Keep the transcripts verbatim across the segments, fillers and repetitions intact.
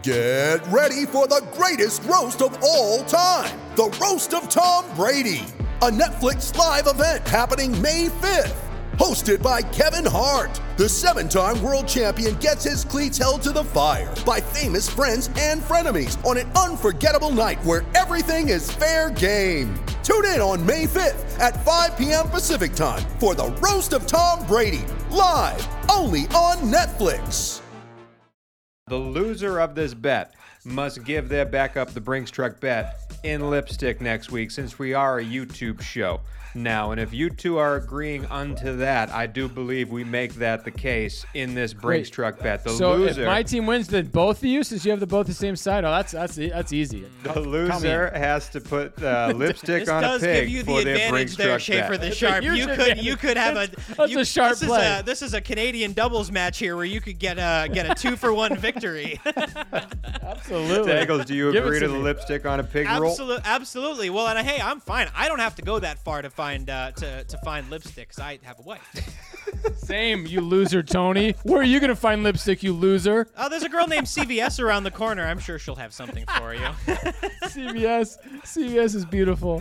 Get ready for the greatest roast of all time, the Roast of Tom Brady, a Netflix live event happening May fifth. Hosted by Kevin Hart, the seven-time world champion gets his cleats held to the fire by famous friends and frenemies on an unforgettable night where everything is fair game. Tune in on May fifth at five p.m. Pacific time for the Roast of Tom Brady, live only on Netflix. The loser of this bet must give their backup the Brinks truck bet in lipstick next week, since we are a YouTube show now. And if you two are agreeing unto that, I do believe we make that the case in this Brinks Wait, truck bet. The so loser, if my team wins, then both of you, since you have the both the same side, oh, that's that's that's easy. the loser has to put uh, lipstick This on a does pig give you for the their Brinks advantage there, truck Schaefer bet. the Sharp. huge You could advantage. you could have a That's you, a sharp this play. Is a, this is a Canadian doubles match here where you could get a get a two for one victory. Absolutely. Dangles, do you Give it agree to to the me. lipstick on a pig roll? Absolutely, absolutely. Well, and hey, I'm fine. I don't have to go that far to find uh, to to find lipstick, 'cause I have a wife. Same, you loser, Tony. Where are you gonna find lipstick, you loser? Oh, there's a girl named C V S around the corner. I'm sure she'll have something for you. C V S. C V S is beautiful.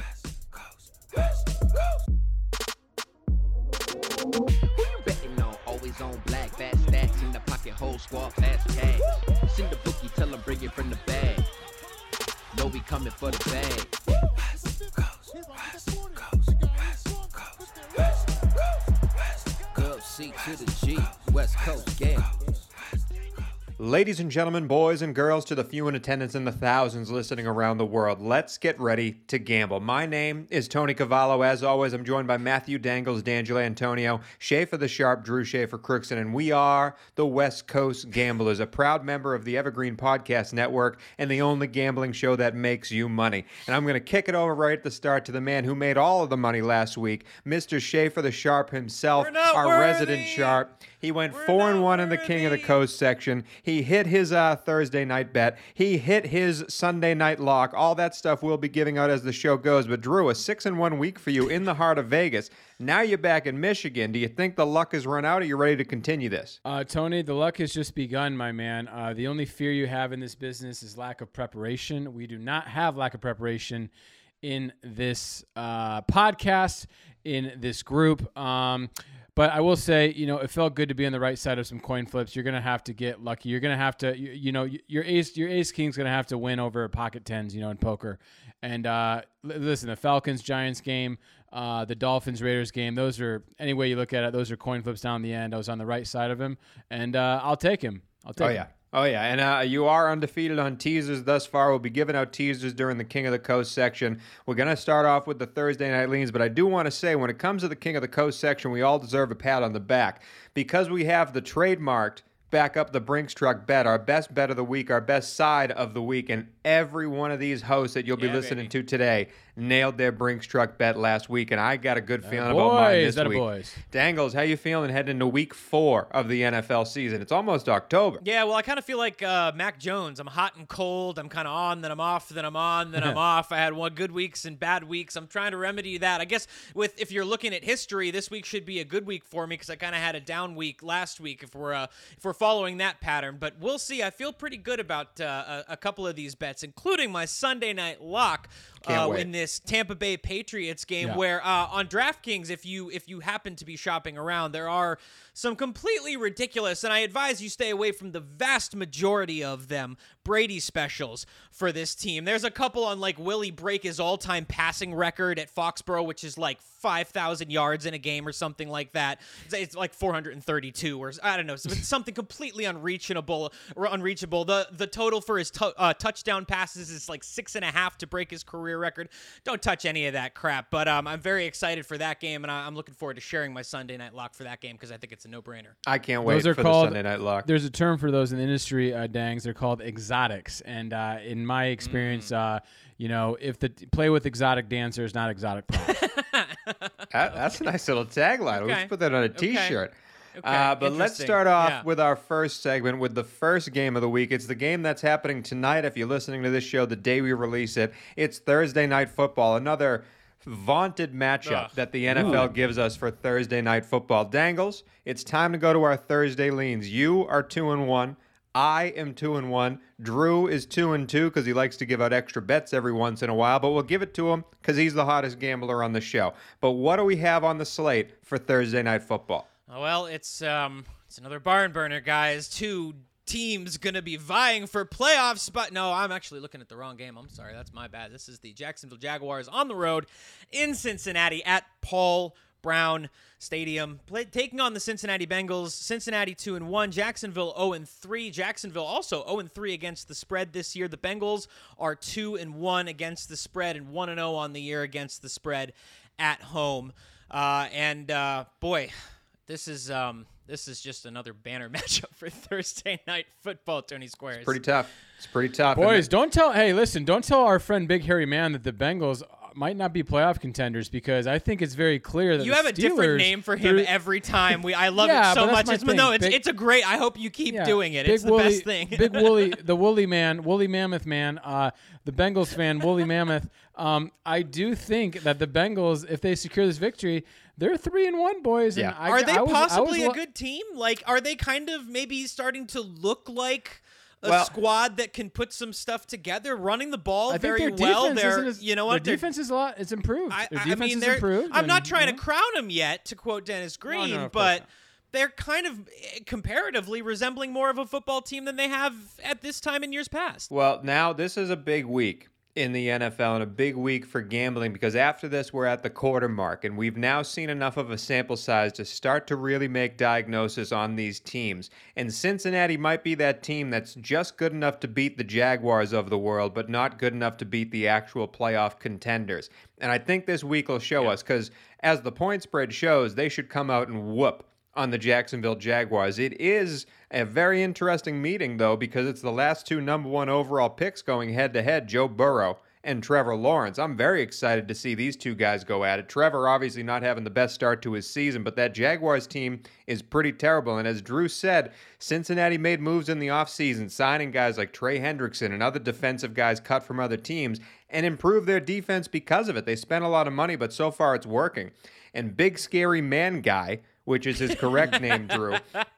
Who you betting on? Always on black, fat stacks in the pocket, whole squad, fast cash. Send the bookie, tell him bring it from the bag. Know we coming for the bag. Gov C to the G, West Coast gang. Ladies and gentlemen, boys and girls, to the few in attendance and the thousands listening around the world, let's get ready to gamble. My name is Tony Cavallo. As always, I'm joined by Matthew Dangles, D'Angelo Antonio, Schaefer the Sharp, Drew Schaefer Crookson, and we are the West Coast Gamblers, a proud member of the Evergreen Podcast Network and the only gambling show that makes you money. And I'm going to kick it over right at the start to the man who made all of the money last week, Mister Schaefer the Sharp himself, We're not our worthy. resident Sharp. He went We're four and not one in the King of the worthy. Coast section. He hit his uh, Thursday night bet. He hit his Sunday night lock. All that stuff we'll be giving out as the show goes. But Drew, a six and one week for you in the heart of Vegas. Now you're back in Michigan. Do you think the luck has run out? Or are you ready to continue this? Uh, Tony, the luck has just begun, my man. Uh, the only fear you have in this business is lack of preparation. We do not have lack of preparation in this uh, podcast, in this group. Um, but I will say, you know, it felt good to be on the right side of some coin flips. You're going to have to get lucky. You're going to have to, you, you know, your ace, your ace king's going to have to win over pocket tens, you know, in poker. And uh, l- listen, the Falcons Giants game, uh, the Dolphins Raiders game, those are, any way you look at it, those are coin flips down the end. I was on the right side of him, and uh, I'll take him. I'll take Oh, him. yeah. Oh, yeah. And uh, you are undefeated on teasers thus far. We'll be giving out teasers during the King of the Coast section. We're going to start off with the Thursday night leans, but I do want to say when it comes to the King of the Coast section, we all deserve a pat on the back because we have the trademarked back up the Brinks truck bet, our best bet of the week, our best side of the week, and every one of these hosts that you'll be Yeah, listening baby. to today nailed their Brinks truck bet last week, and I got a good feeling about mine boys, this that a week. boys. Dangles, how you feeling heading into week four of the N F L season? It's almost October. Yeah, well, I kind of feel like uh, Mac Jones. I'm hot and cold. I'm kind of on, then I'm off, then I'm on, then I'm off. I had one good weeks and bad weeks. I'm trying to remedy that. I guess with if you're looking at history, this week should be a good week for me because I kind of had a down week last week. If we're uh, if we're following that pattern, but we'll see. I feel pretty good about uh, a, a couple of these bets, including my Sunday night lock. Can't Uh, wait. in this Tampa Bay Patriots game, Yeah. where uh, on DraftKings, if you if you happen to be shopping around, there are some completely ridiculous, and I advise you stay away from the vast majority of them, Brady specials for this team. There's a couple on like Willie break his all-time passing record at Foxborough, which is like five thousand yards in a game or something like that. It's, it's like four hundred thirty-two or I don't know, something completely unreachable. Or unreachable. The the total for his t- uh, touchdown passes is like six and a half to break his career record. Don't touch any of that crap. But um, I'm very excited for that game, and I, I'm looking forward to sharing my Sunday night lock for that game because I think it's a no-brainer. I can't wait Those are for called, the Sunday night lock. There's a term for those in the industry, uh, Dangs. They're called exotics. And uh, in my experience, Mm. uh, you know, if the play with exotic dancers, not exotic props. That, that's a nice little tagline. We Okay. should put that on a Okay. T-shirt. Okay, Uh, but let's interesting. start off Yeah. with our first segment with the first game of the week. It's the game that's happening tonight. If you're listening to this show the day we release it, it's Thursday Night Football, another vaunted matchup Ugh. that the N F L gives us for Thursday Night Football. Dangles, it's time to go to our Thursday leans. You are two and one. I am two and one. Drew is two and two because he likes to give out extra bets every once in a while, but we'll give it to him because he's the hottest gambler on the show. But what do we have on the slate for Thursday Night Football? Well, it's um, it's another barn burner, guys. Two teams going to be vying for playoff spot. No, I'm actually looking at the wrong game. I'm sorry. That's my bad. This is the Jacksonville Jaguars on the road in Cincinnati at Paul Brown Stadium, play, taking on the Cincinnati Bengals. Cincinnati two and one, Jacksonville oh and three. Jacksonville also oh and three against the spread this year. The Bengals are two and one against the spread and one and oh on the year against the spread at home. Uh, and uh, boy, this is um, this is just another banner matchup for Thursday Night Football. Tony Squares. It's pretty tough. It's pretty tough. Boys, don't tell. Hey, listen, don't tell our friend Big Hairy Man that the Bengals might not be playoff contenders, because I think it's very clear that you the have a Steelers, different name for him every time. We I love Yeah, it so but that's much. my It's, thing. no, it's Big- it's a great. I hope you keep Yeah, doing it. Big It's the Wooly, best thing. Big Wooly, the Woolly Man, Woolly Mammoth Man, uh, the Bengals fan, Woolly Mammoth. Um, I do think that the Bengals, if they secure this victory, they're three and one, boys. And Yeah. I, Are they I was, possibly I was, a good team? Like, are they kind of maybe starting to look like a Well- squad that can put some stuff together, running the ball I think very their well? defense They're, isn't as, you know what? Their They're- defense is a lot. It's improved. I, Their I defense mean, is they're. improved. I'm not and, trying you to know. crown them yet, to quote Dennis Green, no, of course but not. they're kind of eh, comparatively resembling more of a football team than they have at this time in years past. Well, now this is a big week in the N F L and a big week for gambling, because after this we're at the quarter mark and we've now seen enough of a sample size to start to really make diagnosis on these teams. And Cincinnati might be that team that's just good enough to beat the Jaguars of the world, but not good enough to beat the actual playoff contenders. And I think this week will show us, because as the point spread shows, they should come out and whoop on the Jacksonville Jaguars. It is a very interesting meeting, though, because it's the last two number one overall picks going head-to-head, Joe Burrow and Trevor Lawrence. I'm very excited to see these two guys go at it. Trevor obviously not having the best start to his season, but that Jaguars team is pretty terrible. And as Drew said, Cincinnati made moves in the offseason, signing guys like Trey Hendrickson and other defensive guys cut from other teams, and improved their defense because of it. They spent a lot of money, but so far it's working. And Big Scary Man Guy, which is his correct name, Drew,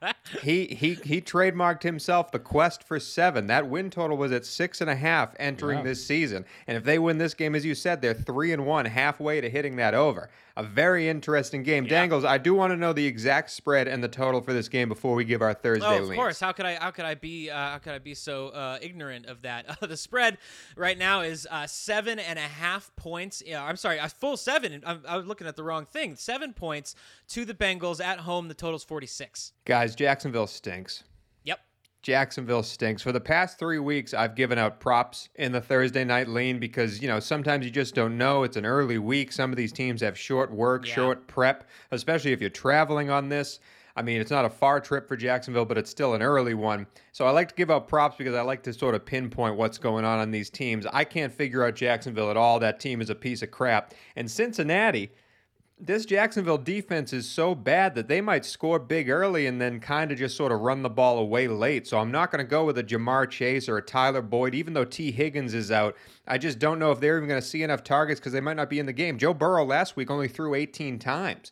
he he he trademarked himself the quest for seven. That win total was at six and a half entering Yeah. this season. And if they win this game, as you said, they're three and one, halfway to hitting that over. A very interesting game. Dangles, I do want to know the exact spread and the total for this game before we give our Thursday Oh, of leans. course. How could I? How could I be? Uh, how could I be so uh, ignorant of that? Uh, the spread right now is uh, seven and a half points. Yeah, I'm sorry, a full seven. I, I was looking at the wrong thing. Seven points to the Bengals at home. The total's forty-six. Guys, Jacksonville stinks. Yep. Jacksonville stinks. For the past three weeks, I've given out props in the Thursday night lean because, you know, sometimes you just don't know. It's an early week. Some of these teams have short work, Yeah. short prep, especially if you're traveling on this. I mean, it's not a far trip for Jacksonville, but it's still an early one. So I like to give out props because I like to sort of pinpoint what's going on on these teams. I can't figure out Jacksonville at all. That team is a piece of crap. And Cincinnati, this Jacksonville defense is so bad that they might score big early and then kind of just sort of run the ball away late. So I'm not going to go with a Jamar Chase or a Tyler Boyd, even though T. Higgins is out. I just don't know if they're even going to see enough targets because they might not be in the game. Joe Burrow last week only threw eighteen times.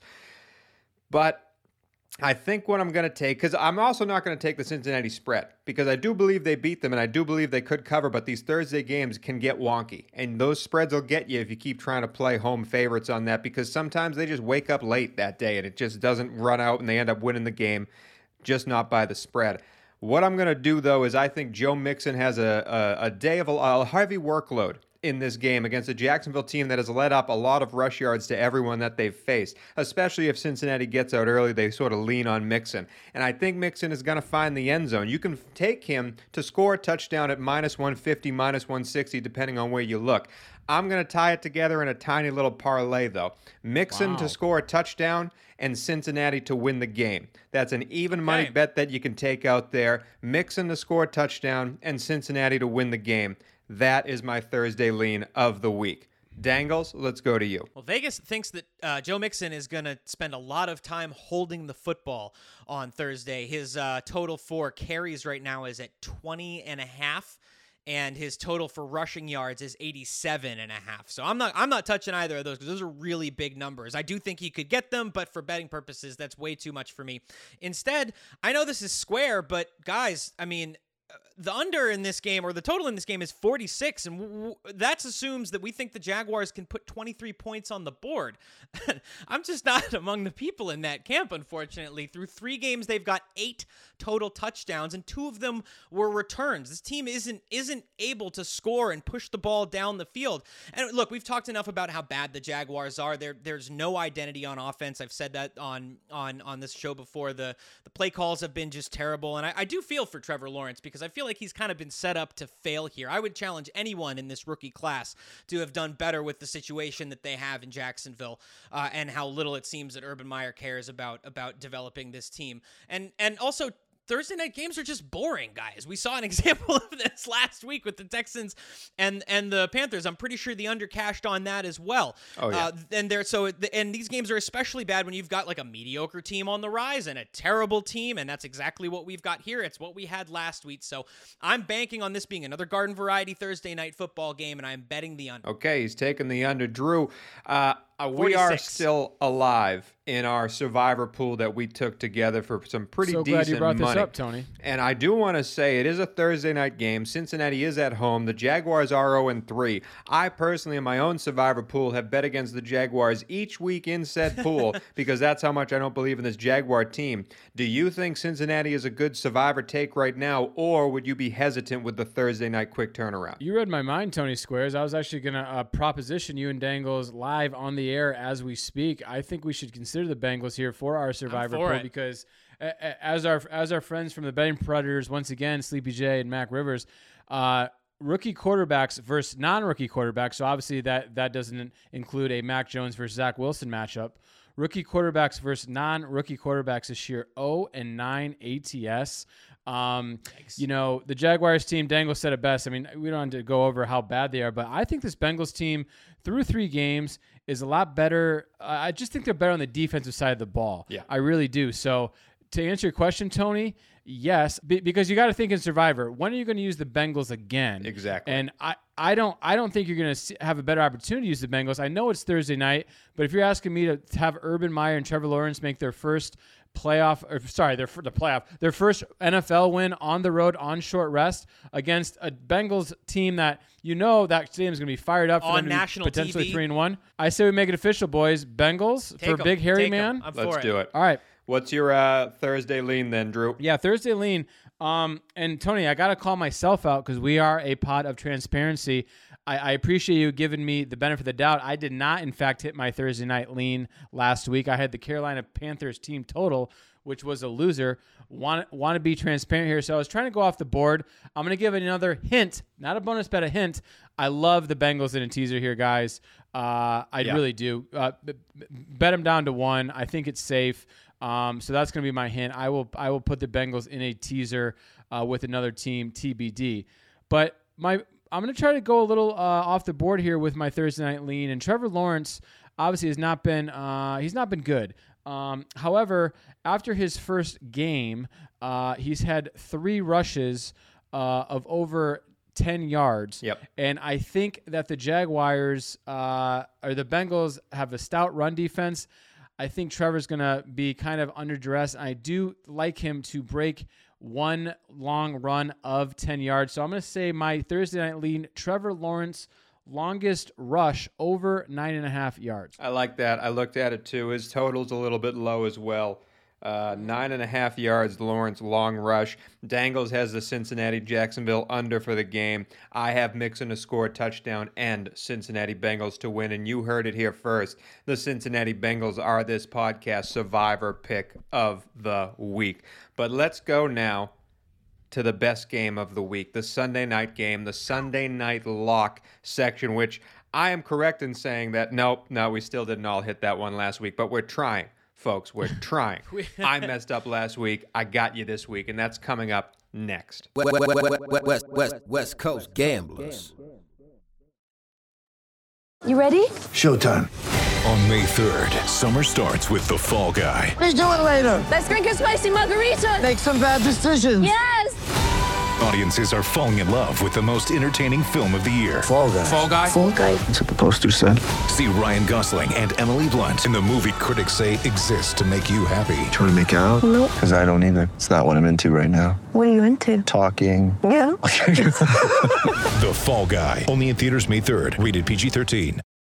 But I think what I'm going to take, because I'm also not going to take the Cincinnati spread, because I do believe they beat them and I do believe they could cover, but these Thursday games can get wonky. And those spreads will get you if you keep trying to play home favorites on that, because sometimes they just wake up late that day and it just doesn't run out and they end up winning the game, just not by the spread. What I'm going to do, though, is I think Joe Mixon has a, a, a day of a, a heavy workload in this game against a Jacksonville team that has led up a lot of rush yards to everyone that they've faced, especially if Cincinnati gets out early. They sort of lean on Mixon. And I think Mixon is going to find the end zone. You can take him to score a touchdown at minus one fifty, minus one sixty, depending on where you look. I'm going to tie it together in a tiny little parlay, though. Mixon Wow. to score a touchdown and Cincinnati to win the game. That's an even money Okay. bet that you can take out there. Mixon to score a touchdown and Cincinnati to win the game. That is my Thursday lean of the week. Dangles, let's go to you. Well, Vegas thinks that uh, Joe Mixon is going to spend a lot of time holding the football on Thursday. His uh, total for carries right now is at twenty and a half, and his total for rushing yards is eighty-seven and a half. So I'm not I'm not touching either of those because those are really big numbers. I do think he could get them, but for betting purposes, that's way too much for me. Instead, I know this is square, but guys, I mean, the under in this game, or the total in this game, is forty-six, and w- w- that assumes that we think the Jaguars can put twenty-three points on the board. I'm just not among the people in that camp, unfortunately. Through three games, they've got eight total touchdowns, and two of them were returns. This team isn't isn't able to score and push the ball down the field. And look, we've talked enough about how bad the Jaguars are. There, there's no identity on offense. I've said that on on on this show before. The the play calls have been just terrible, and I, I do feel for Trevor Lawrence, because I feel like he's kind of been set up to fail here. I would challenge anyone in this rookie class to have done better with the situation that they have in Jacksonville, uh, and how little it seems that Urban Meyer cares about about developing this team. And and also, Thursday night games are just boring, guys. We saw an example of this last week with the Texans and and the Panthers. I'm pretty sure the under cashed on that as well. Oh yeah. Uh, and they're so and these games are especially bad when you've got like a mediocre team on the rise and a terrible team, and that's exactly what we've got here. It's what we had last week. So I'm banking on this being another garden variety Thursday night football game, and I'm betting the under. Okay, he's taking the under. Drew, uh, uh, we are still alive in our survivor pool that we took together for some pretty so decent glad you brought money. this up, Tony. And I do want to say it is a Thursday night game. Cincinnati is at home. The Jaguars are oh and three. I personally, in my own survivor pool, have bet against the Jaguars each week in said pool because that's how much I don't believe in this Jaguar team. Do you think Cincinnati is a good survivor take right now, or would you be hesitant with the Thursday night quick turnaround? You read my mind, Tony Squares. I was actually going to uh, proposition you and Dangles live on the air as we speak. I think we should consider the Bengals here for our survivor for pool it. because a- as our as our friends from the Betting Predators, once again, Sleepy J and Mac Rivers, uh, rookie quarterbacks versus non-rookie quarterbacks. So obviously that that doesn't include a Mac Jones versus Zach Wilson matchup. Rookie quarterbacks versus non-rookie quarterbacks this year, oh and nine A T S. Um, you know, the Jaguars team, Dangle said it best. I mean, we don't have to go over how bad they are, but I think this Bengals team through three games is a lot better. Uh, I just think they're better on the defensive side of the ball. Yeah. I really do. So to answer your question, Tony, yes, be, because you got to think in Survivor, when are you going to use the Bengals again? Exactly. And I, I don't I don't think you're going to have a better opportunity to use the Bengals. I know it's Thursday night, but if you're asking me to have Urban Meyer and Trevor Lawrence make their first playoff, or sorry, their the playoff, their first N F L win on the road on short rest against a Bengals team that you know that stadium is going to be fired up for On them to be national potentially T V. three and one. I say we make it official, boys. Bengals Take for 'em. Big Hairy Take 'em. Man. I'm Let's for do it. it. All right. What's your uh, Thursday lean then, Drew? Yeah, Thursday lean. Um, and Tony, I got to call myself out because we are a pod of transparency. I, I appreciate you giving me the benefit of the doubt. I did not, in fact, hit my Thursday night lean last week. I had the Carolina Panthers team total, which was a loser. Want, want to be transparent here. So I was trying to go off the board. I'm going to give it another hint, not a bonus bet, a hint. I love the Bengals in a teaser here, guys. Uh, I Yeah. really do. Uh, b- b- bet them down to one. I think it's safe. Um, so that's going to be my hint. I will I will put the Bengals in a teaser uh, with another team, T B D. But my I'm going to try to go a little uh, off the board here with my Thursday night lean. And Trevor Lawrence obviously has not been uh, he's not been good. Um, however, after his first game, uh, he's had three rushes uh, of over ten yards. Yep. And I think that the Jaguars uh, or the Bengals have a stout run defense. I think Trevor's going to be kind of under duress. I do like him to break one long run of ten yards. So I'm going to say my Thursday night lean, Trevor Lawrence, longest rush over nine and a half yards. I like that. I looked at it too. His total's a little bit low as well. Uh, nine and a half yards, Lawrence long rush. Dangles has the Cincinnati Jacksonville under for the game. I have Mixon to score a touchdown and Cincinnati Bengals to win. And you heard it here first. The Cincinnati Bengals are this podcast survivor pick of the week. But let's go now to the best game of the week, the Sunday night game, the Sunday night lock section, which I am correct in saying that, nope, no, we still didn't all hit that one last week, but we're trying. Folks, we're trying. I messed up last week. I got you this week, and that's coming up next. West, West, West, West, West, West Coast Gamblers. You ready? Showtime. On May third, summer starts with The Fall Guy. Let's do it later. Let's drink a spicy margarita. Make some bad decisions. Yes! Audiences are falling in love with the most entertaining film of the year. Fall guy. Fall guy? Fall guy. That's what the poster said. See Ryan Gosling and Emily Blunt in the movie critics say exists to make you happy. Trying to make it out? Nope. Because I don't either. It's not what I'm into right now. What are you into? Talking. Yeah. The Fall Guy. Only in theaters May third. Rated P G thirteen.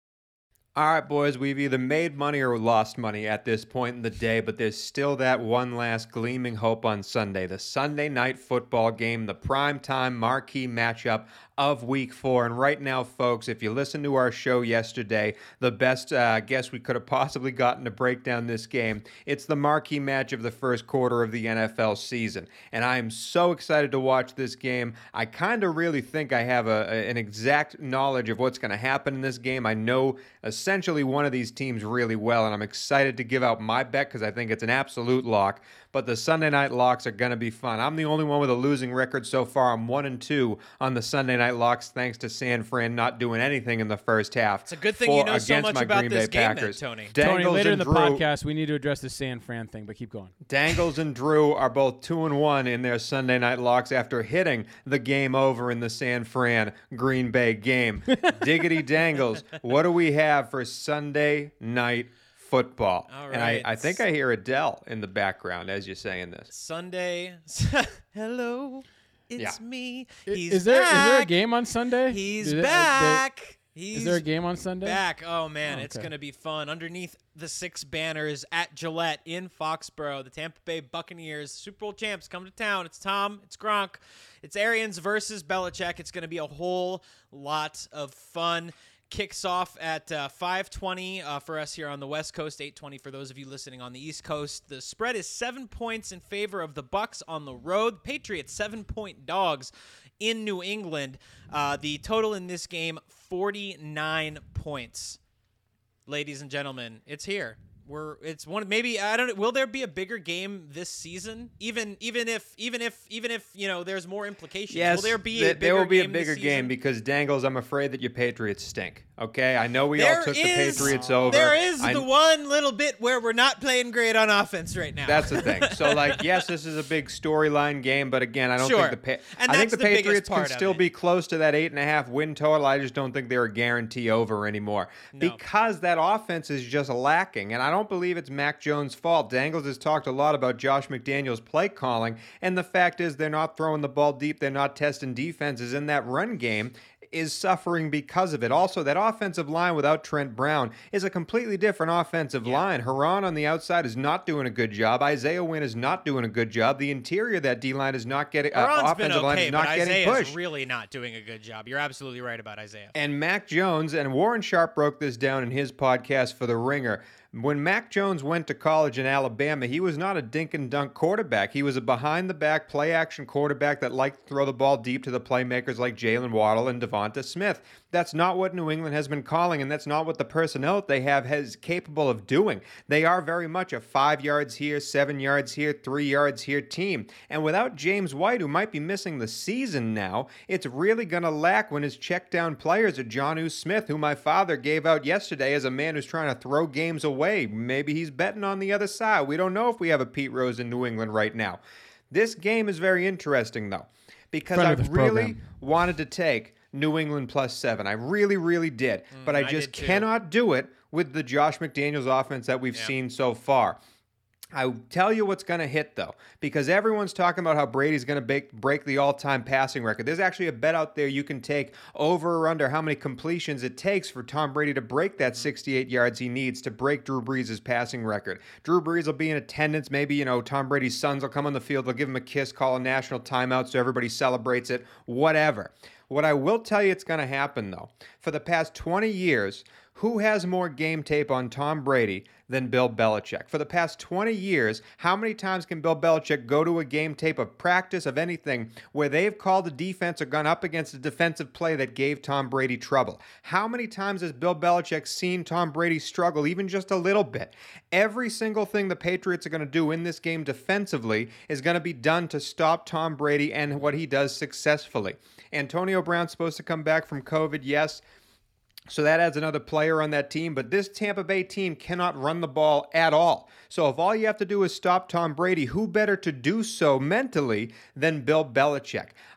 All right, boys, we've either made money or lost money at this point in the day, but there's still that one last gleaming hope on Sunday. The Sunday night football game, the primetime marquee matchup of week four. And right now, folks, if you listened to our show yesterday, the best uh, guess we could have possibly gotten to break down this game, it's the marquee match of the first quarter of the N F L season. And I am so excited to watch this game. I kind of really think I have a, a, an exact knowledge of what's going to happen in this game. I know essentially one of these teams really well, and I'm excited to give out my bet because I think it's an absolute lock. But the Sunday night locks are going to be fun. I'm the only one with a losing record so far. I'm one and two on the Sunday night locks, thanks to San Fran not doing anything in the first half. It's a good thing for, you know so much about Green this Bay game, Packers. then, Tony. Dangles Tony, later in and the Drew, podcast, we need to address the San Fran thing, but keep going. Dangles and Drew are both two and one in their Sunday night locks after hitting the game over in the San Fran Green Bay game. Diggity Dangles, what do we have for Sunday night football? All And I, right. I think I hear Adele in the background as you're saying this. Sunday. Hello, it's Yeah. me. I- He's is there is there a back. game on Sunday? He's Do they- back. they- He's Is there a game on Sunday? back. Oh man, Oh, it's okay. gonna be fun. Underneath the six banners at Gillette in Foxborough, the Tampa Bay Buccaneers, Super Bowl champs, come to town. It's Tom. It's Gronk. It's Arians versus Belichick. It's gonna be a whole lot of fun. Kicks off at uh, five twenty uh, for us here on the West Coast, eight twenty for those of you listening on the East Coast. The spread is seven points in favor of the Bucs on the road. Patriots seven-point dogs in New England. Uh, the total in this game, forty-nine points. Ladies and gentlemen, it's here. We're it's one maybe I don't will there be a bigger game this season? Even even if even if even if you know there's more implications. Yes, will there be th- a bigger there will be a game this bigger game season? because Dangles, I'm afraid that your Patriots stink. Okay, I know we There all took is- the Patriots over. There is I- the one little bit where we're not playing great on offense right now. That's the thing. So, like, yes, this is a big storyline game, but again, I don't Sure. think the pa- And I think that's the the biggest Patriots can part of still it. be close to that eight and a half win total. I just don't think they're a guarantee over anymore because that offense is just lacking, and I don't believe it's Mac Jones' fault. Dangles has talked a lot about Josh McDaniels' play calling, and the fact is they're not throwing the ball deep. They're not testing defenses in that run game. Is suffering because of it. Also, that offensive line without Trent Brown is a completely different offensive line. Haran on the outside is not doing a good job. Isaiah Wynn is not doing a good job. The interior of that D-line is not getting, uh, Haran's been offensive line okay, is but not getting Isaiah's pushed. really not doing a good job. You're absolutely right about Isaiah. And Mac Jones, and Warren Sharp broke this down in his podcast for The Ringer. When Mac Jones went to college in Alabama, he was not a dink and dunk quarterback. He was a behind-the-back, play-action quarterback that liked to throw the ball deep to the playmakers like Jalen Waddle and Devonta Smith. That's not what New England has been calling, and that's not what the personnel that they have is capable of doing. They are very much a five yards here, seven yards here, three yards here team. And without James White, who might be missing the season now, it's really going to lack when his check-down players are Jonnu Smith, who my father gave out yesterday as a man who's trying to throw games away. Maybe he's betting on the other side. We don't know if we have a Pete Rose in New England right now. This game is very interesting, though, because Friend I of the really program. wanted to take New England plus seven. I really, really did. But I I just did too. cannot do it with the Josh McDaniels offense that we've Yeah. seen so far. I'll tell you what's going to hit, though, because everyone's talking about how Brady's going to break, break the all-time passing record. There's actually a bet out there you can take over or under how many completions it takes for Tom Brady to break that sixty-eight yards he needs to break Drew Brees' passing record. Drew Brees will be in attendance. Maybe, you know, Tom Brady's sons will come on the field. They'll give him a kiss, call a national timeout so everybody celebrates it, whatever. What I will tell you it's going to happen, though, for the past twenty years, who has more game tape on Tom Brady than Bill Belichick? For the past twenty years, how many times can Bill Belichick go to a game tape of practice of anything where they've called a defense or gone up against a defensive play that gave Tom Brady trouble? How many times has Bill Belichick seen Tom Brady struggle even just a little bit? Every single thing the Patriots are going to do in this game defensively is going to be done to stop Tom Brady and what he does successfully. Antonio Brown's supposed to come back from COVID, yes. So that adds another player on that team, but this Tampa Bay team cannot run the ball at all. So if all you have to do is stop Tom Brady, who better to do so mentally than Bill Belichick?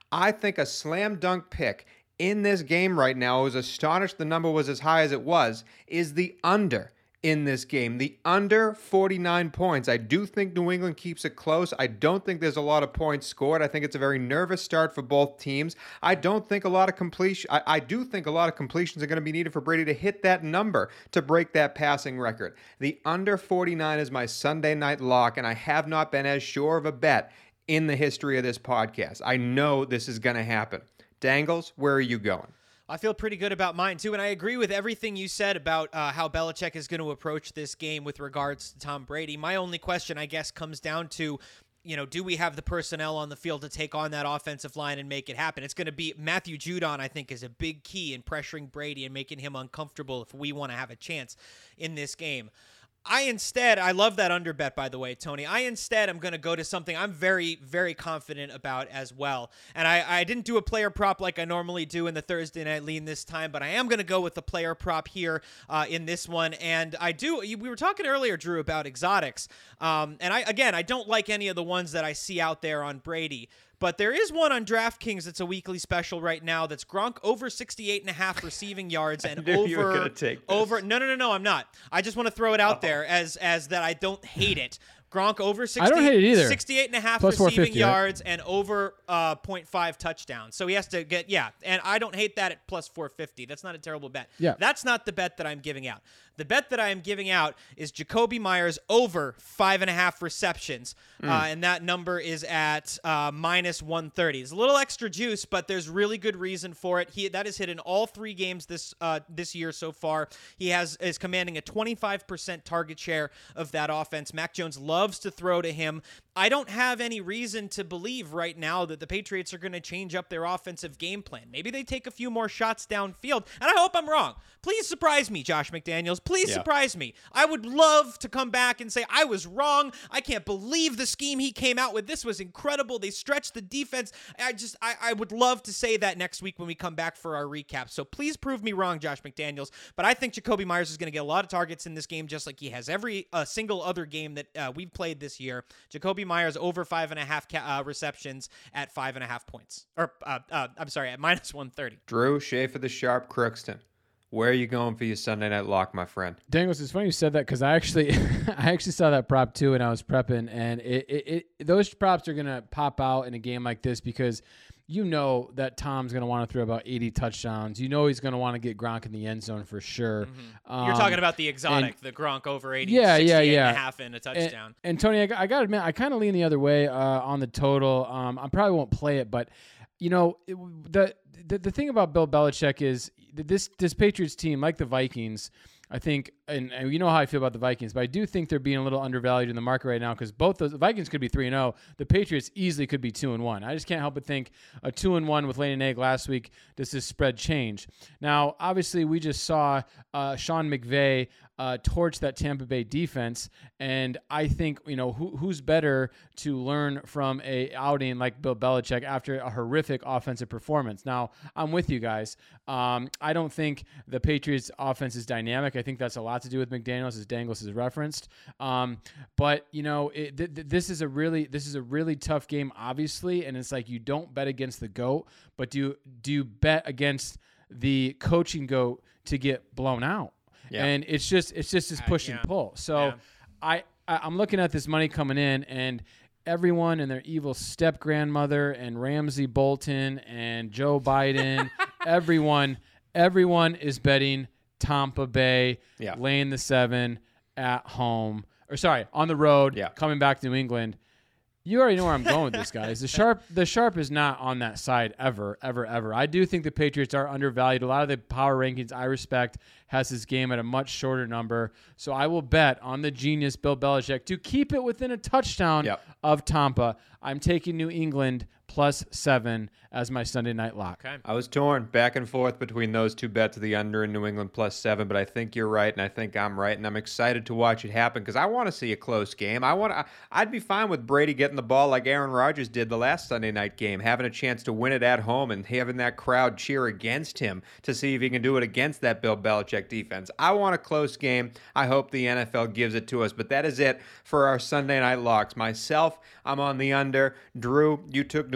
I think a slam dunk pick in this game right now, I was astonished the number was as high as it was, is the under in this game. The under forty-nine points. I do think New England keeps it close. I don't think there's a lot of points scored. I think it's a very nervous start for both teams. I don't think a lot of completion. I, I do think a lot of completions are going to be needed for Brady to hit that number to break that passing record. The under forty-nine is my Sunday night lock, and I have not been as sure of a bet in the history of this podcast. I know this is going to happen. Dangles, where are you going? I feel pretty good about mine, too, and I agree with everything you said about uh, how Belichick is going to approach this game with regards to Tom Brady. My only question, I guess, comes down to, you know, do we have the personnel on the field to take on that offensive line and make it happen? It's going to be Matthew Judon, I think, is a big key in pressuring Brady and making him uncomfortable if we want to have a chance in this game. I instead, I love that under bet, by the way, Tony. I instead am going to go to something I'm very, very confident about as well. And I, I didn't do a player prop like I normally do in the Thursday Night Lean this time, but I am going to go with the player prop here uh, in this one. And I do, we were talking earlier, Drew, about exotics. Um, and I, again, I don't like any of the ones that I see out there on Brady. But there is one on DraftKings that's a weekly special right now that's Gronk over sixty-eight and a half receiving yards and I knew over you were gonna take this. over no no no no I'm not. I just want to throw it out Oh. there as as that I don't hate it. Gronk over sixty, I don't hate it either. sixty-eight and a half Plus receiving four fifty, right? yards and over uh, point five touchdowns. So he has to get, yeah, and I don't hate that at plus four fifty. That's not a terrible bet. Yeah. That's not the bet that I'm giving out. The bet that I am giving out is Jacoby Myers over five and a half receptions, Mm. uh, and that number is at uh, minus one thirty. It's a little extra juice, but there's really good reason for it. He that is hit in all three games this uh, this year so far. He has is commanding a twenty-five percent target share of that offense. Mac Jones loves to throw to him. I don't have any reason to believe right now that the Patriots are going to change up their offensive game plan. Maybe they take a few more shots downfield, and I hope I'm wrong. Please surprise me, Josh McDaniels. Please Yeah. surprise me. I would love to come back and say, I was wrong. I can't believe the scheme he came out with. This was incredible. They stretched the defense. I just, I, I would love to say that next week when we come back for our recap. So please prove me wrong, Josh McDaniels. But I think Jacoby Myers is going to get a lot of targets in this game, just like he has every uh, single other game that uh, we've played this year. Jacoby Myers over five and a half ca- uh, receptions at five and a half points. Or, uh, uh, I'm sorry, at minus one thirty. Drew, Schaefer the Sharp, Crookston. Where are you going for your Sunday night lock, my friend? Dangles, it's funny you said that because I actually, I actually saw that prop too, and I was prepping, and it, it, it those props are gonna pop out in a game like this because you know that Tom's gonna want to throw about eighty touchdowns. You know he's gonna want to get Gronk in the end zone for sure. Mm-hmm. Um, You're talking about the exotic, and- the Gronk over eighty, Yeah, yeah, sixty-eight yeah. and a half in a touchdown. And, and Tony, I, got- I got to admit, I kind of lean the other way uh, on the total. Um, I probably won't play it, but you know, it, the, the the thing about Bill Belichick is that this this Patriots team, like the Vikings, I think, and, and you know how I feel about the Vikings, but I do think they're being a little undervalued in the market right now because both those the Vikings could be three and zero, the Patriots easily could be two and one. I just can't help but think a two and one with Lane and Egg last week. Does this spread change? Now, obviously, we just saw uh, Sean McVay uh, torch that Tampa Bay defense, and I think you know who, who's better to learn from a outing like Bill Belichick after a horrific offensive performance. Now, I'm with you guys. Um, I don't think the Patriots' offense is dynamic. I think that's a lot to do with McDaniels, as Dangles has referenced. Um, but you know, it, th- th- this is a really this is a really tough game, obviously, and it's like you don't bet against the GOAT, but do you, do you bet against the coaching GOAT to get blown out? Yeah. And it's just it's just this push yeah. and pull. So Yeah. I, I I'm looking at this money coming in, and everyone and their evil step grandmother and Ramsey Bolton and Joe Biden, everyone everyone is betting Tampa Bay, Yeah. laying the seven at home, or sorry, on the road, Yeah. coming back to New England. You already know where I'm going with this, guys. The sharp, the sharp is not on that side ever, ever, ever. I do think the Patriots are undervalued. A lot of the power rankings I respect has this game at a much shorter number. So I will bet on the genius Bill Belichick to keep it within a touchdown Yep. of Tampa. I'm taking New England plus seven as my Sunday night lock. Okay. I was torn back and forth between those two bets, the under in New England plus seven, but I think you're right, and I think I'm right, and I'm excited to watch it happen because I want to see a close game. I want, to, I'd be fine with Brady getting the ball like Aaron Rodgers did the last Sunday night game, having a chance to win it at home and having that crowd cheer against him to see if he can do it against that Bill Belichick defense. I want a close game. I hope the N F L gives it to us, but that is it for our Sunday night locks. Myself, I'm on the under. Drew, you took New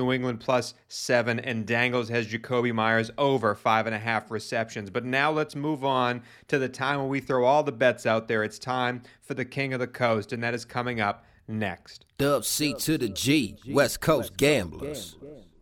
New England plus seven, and Dangles has Jacoby Myers over five and a half receptions. But now let's move on to the time when we throw all the bets out there. It's time for the King of the Coast, and that is coming up next. Dub C to the G, West Coast Gamblers.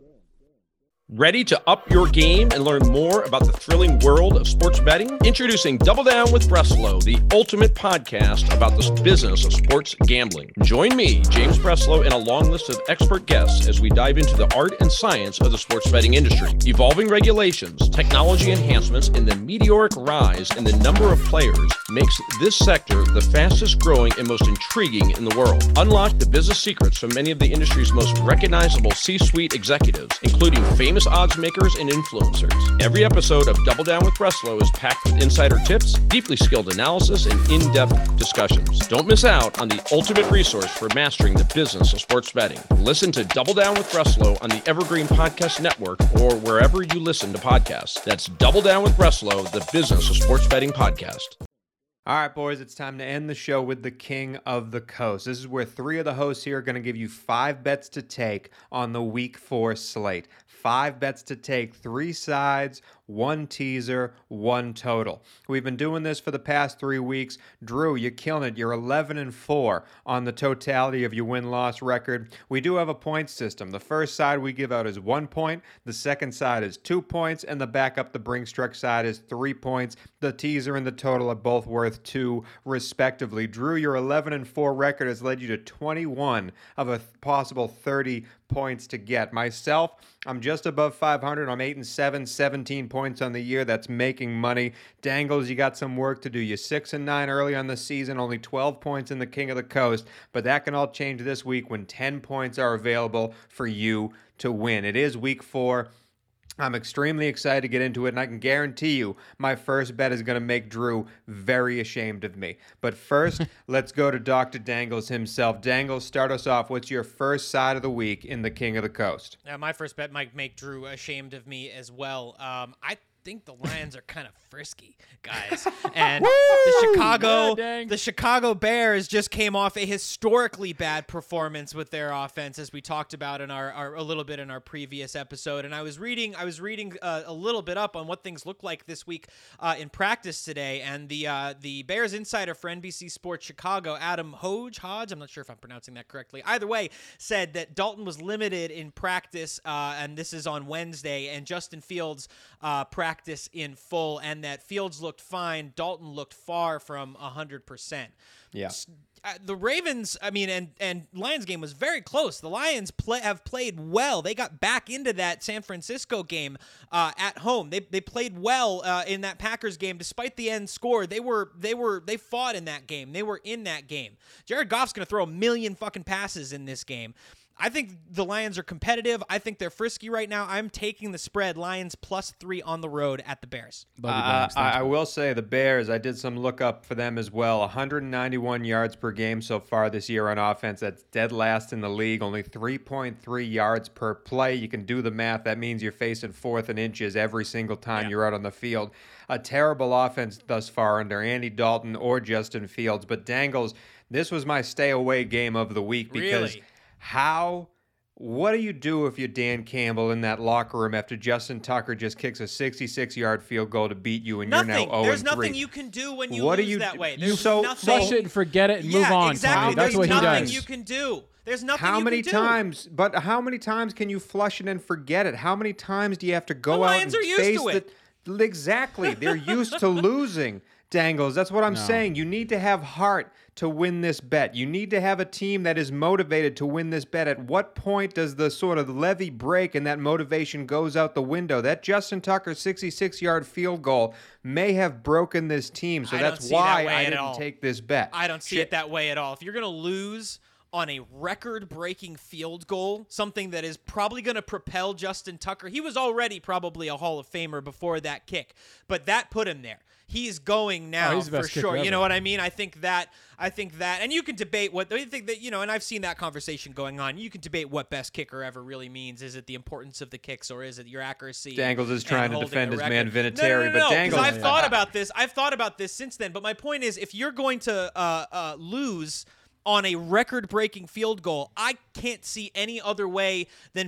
Ready to up your game and learn more about the thrilling world of sports betting? Introducing Double Down with Breslow, the ultimate podcast about the business of sports gambling. Join me, James Breslow, and a long list of expert guests as we dive into the art and science of the sports betting industry. Evolving regulations, technology enhancements, and the meteoric rise in the number of players makes this sector the fastest growing and most intriguing in the world. Unlock the business secrets from many of the industry's most recognizable C-suite executives, including famous odds makers and influencers. Every episode of Double Down with Breslow is packed with insider tips, deeply skilled analysis, and in-depth discussions. Don't miss out on the ultimate resource for mastering the business of sports betting. Listen to Double Down with Breslow on the Evergreen Podcast Network or wherever you listen to podcasts. That's Double Down with Breslow, the business of sports betting podcast. All right, boys, it's time to end the show with the King of the Coast. This is where three of the hosts here are going to give you five bets to take on the week four slate. Five bets to take, three sides, one teaser, one total. We've been doing this for the past three weeks. Drew, you're killing it. You're eleven and four on the totality of your win-loss record. We do have a point system. The first side we give out is one point. The second side is two points. And the backup, the Brinkstruck side, is three points. The teaser and the total are both worth two, respectively. Drew, your eleven and four record has led you to twenty-one of a possible thirty points to get. Myself, I'm just above five hundred. I'm eight and seven, seventeen points on the year. That's making money. Dangles, you got some work to do. You're six and nine early on the season, only twelve points in the King of the Coast, but that can all change this week when ten points are available for you to win. It is week four. I'm extremely excited to get into it, and I can guarantee you my first bet is going to make Drew very ashamed of me. But first, let's go to Doctor Dangles himself. Dangles, start us off. What's your first side of the week in the King of the Coast? Uh, my first bet might make Drew ashamed of me as well. Um, I think the Lions are kind of frisky, guys. And the Chicago Yeah, the Chicago Bears just came off a historically bad performance with their offense, as we talked about in our, our a little bit in our previous episode. And I was reading I was reading uh, a little bit up on what things look like this week uh, in practice today, and the uh, the Bears insider for N B C Sports Chicago, Adam Hodge, Hodge, I'm not sure if I'm pronouncing that correctly. Either way, said that Dalton was limited in practice, uh, and this is on Wednesday, and Justin Fields uh, practice in full, and that Fields looked fine. Dalton looked far from one hundred percent. Yeah. Uh, the Ravens, I mean, and, and Lions game was very close. The Lions play, have played well. They got back into that San Francisco game uh, at home. They they played well uh, in that Packers game, despite the end score. They were they were they fought in that game. They were in that game. Jared Goff's gonna throw a million fucking passes in this game. I think the Lions are competitive. I think they're frisky right now. I'm taking the spread. Lions plus three on the road at the Bears. Uh, I, I will say the Bears, I did some look up for them as well. one hundred ninety-one yards per game so far this year on offense. That's dead last in the league. Only three point three yards per play. You can do the math. That means you're facing fourth and inches every single time Yeah. you're out on the field. A terrible offense thus far under Andy Dalton or Justin Fields. But Dangles, this was my stay away game of the week because Really? how... What do you do if you're Dan Campbell in that locker room after Justin Tucker just kicks a sixty-six-yard field goal to beat you and Nothing. you're now oh There's and three? nothing you can do when you What do lose you that do- way. you There's so- nothing. Flush it and forget it and yeah, move on, exactly. Tommy. That's There's what he nothing does. you can do. There's nothing How you many can do. times? But how many times can you flush it and forget it? How many times do you have to go The out Lions and are used face to it. the? Exactly, they're used to losing. Dangles. That's what I'm No. saying. You need to have heart to win this bet. You need to have a team that is motivated to win this bet. At what point does the sort of levee break and that motivation goes out the window? That Justin Tucker sixty-six-yard field goal may have broken this team. So I don't that's see that why way I at didn't all. take this bet. I don't see Shit. it that way at all. If you're going to lose on a record-breaking field goal, something that is probably going to propel Justin Tucker. He was already probably a Hall of Famer before that kick, but that put him there. He's going now Oh, he's the for best kicker sure. You ever. know what I mean? I think that I think that and you can debate what I think that, you know, and I've seen that conversation going on. You can debate what best kicker ever really means. Is it the importance of the kicks or is it your accuracy? Dangles is and trying to holding defend a his record? man No, no, Vinatieri, no, no, but no, 'cause Dangles- I've thought about this. I've thought about this since then, but my point is if you're going to uh, uh, lose on a record-breaking field goal, I can't see any other way than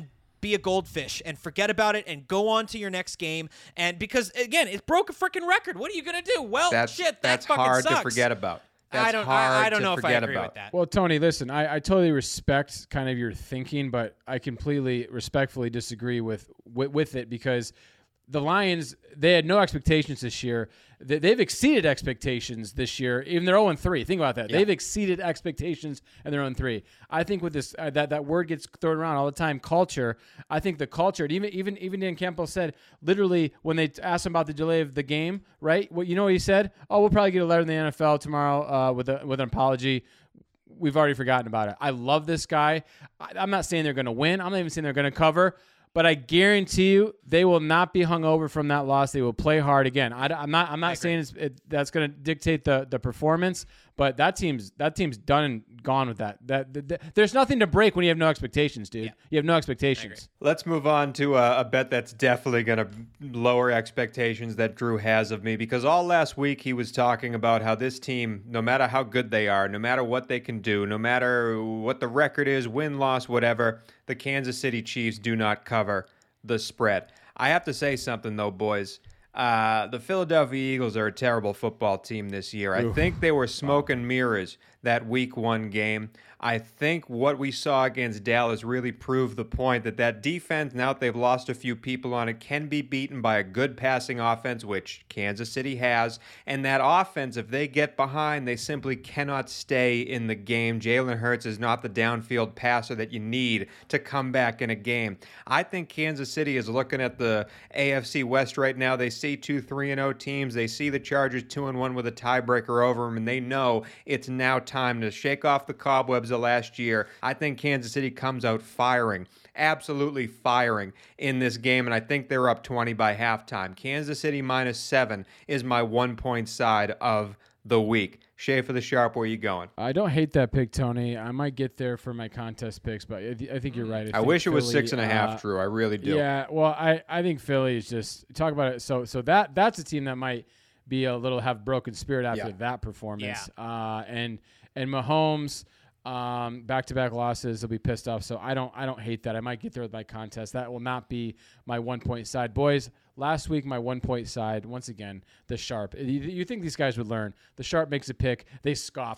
be a goldfish and forget about it and go on to your next game. And because, again, it broke a freaking record. What are you going to do? Well, That's, shit, that that's fucking hard sucks. to forget about. That's I don't, hard I, I don't to know if I forget agree about. with that. Well, Tony, listen, I, I totally respect kind of your thinking, but I completely respectfully disagree with, with, with it because the Lions, they had no expectations this year. They, they've exceeded expectations this year. Even they're oh and three. Think about that. Yeah. They've exceeded expectations, and they're oh and three. I think with this, uh, that that word gets thrown around all the time. Culture. I think the culture. And even even even Dan Campbell said literally when they asked him about the delay of the game, right? What you know what he said? Oh, we'll probably get a letter in the N F L tomorrow uh, with a with an apology. We've already forgotten about it. I love this guy. I, I'm not saying they're going to win. I'm not even saying they're going to cover. But I guarantee you, they will not be hungover from that loss. They will play hard again. I, am not. I'm not saying it's, it, that's going to dictate the, the performance. But that team's that team's done and gone with that. That, that, that there's nothing to break when you have no expectations, dude. Yeah. You have no expectations. Let's move on to a, a bet that's definitely going to lower expectations that Drew has of me, because all last week he was talking about how this team, no matter how good they are, no matter what they can do, no matter what the record is, win, loss, whatever, the Kansas City Chiefs do not cover the spread. I have to say something, though, boys. Uh, the Philadelphia Eagles are a terrible football team this year. I think they were smoke and mirrors that week one game. I think what we saw against Dallas really proved the point that that defense, now that they've lost a few people on it, can be beaten by a good passing offense, which Kansas City has. And that offense, if they get behind, they simply cannot stay in the game. Jalen Hurts is not the downfield passer that you need to come back in a game. I think Kansas City is looking at the A F C West right now. They see two three and oh teams. They see the Chargers two and one with a tiebreaker over them, and they know it's now time to shake off the cobwebs of last year. I think Kansas City comes out firing, absolutely firing in this game, and I think they're up twenty by halftime. Kansas City minus seven is my one-point side of the week. Shay for the Sharp, where you going? I don't hate that pick, Tony. I might get there for my contest picks, but I, I think you're right. I, I think wish it was Philly, six and a half, uh, Drew. I really do. Yeah, well, I, I think Philly is just talk about it. So so that that's a team that might be a little have broken spirit after Yeah. that performance. Yeah. Uh, and and Mahomes, um, back-to-back losses, they'll be pissed off. So I don't I don't hate that. I might get there with my contest. That will not be my one-point side, boys. Last week, my one-point side, once again, the Sharp. You, you think these guys would learn. The Sharp makes a pick. They scoff.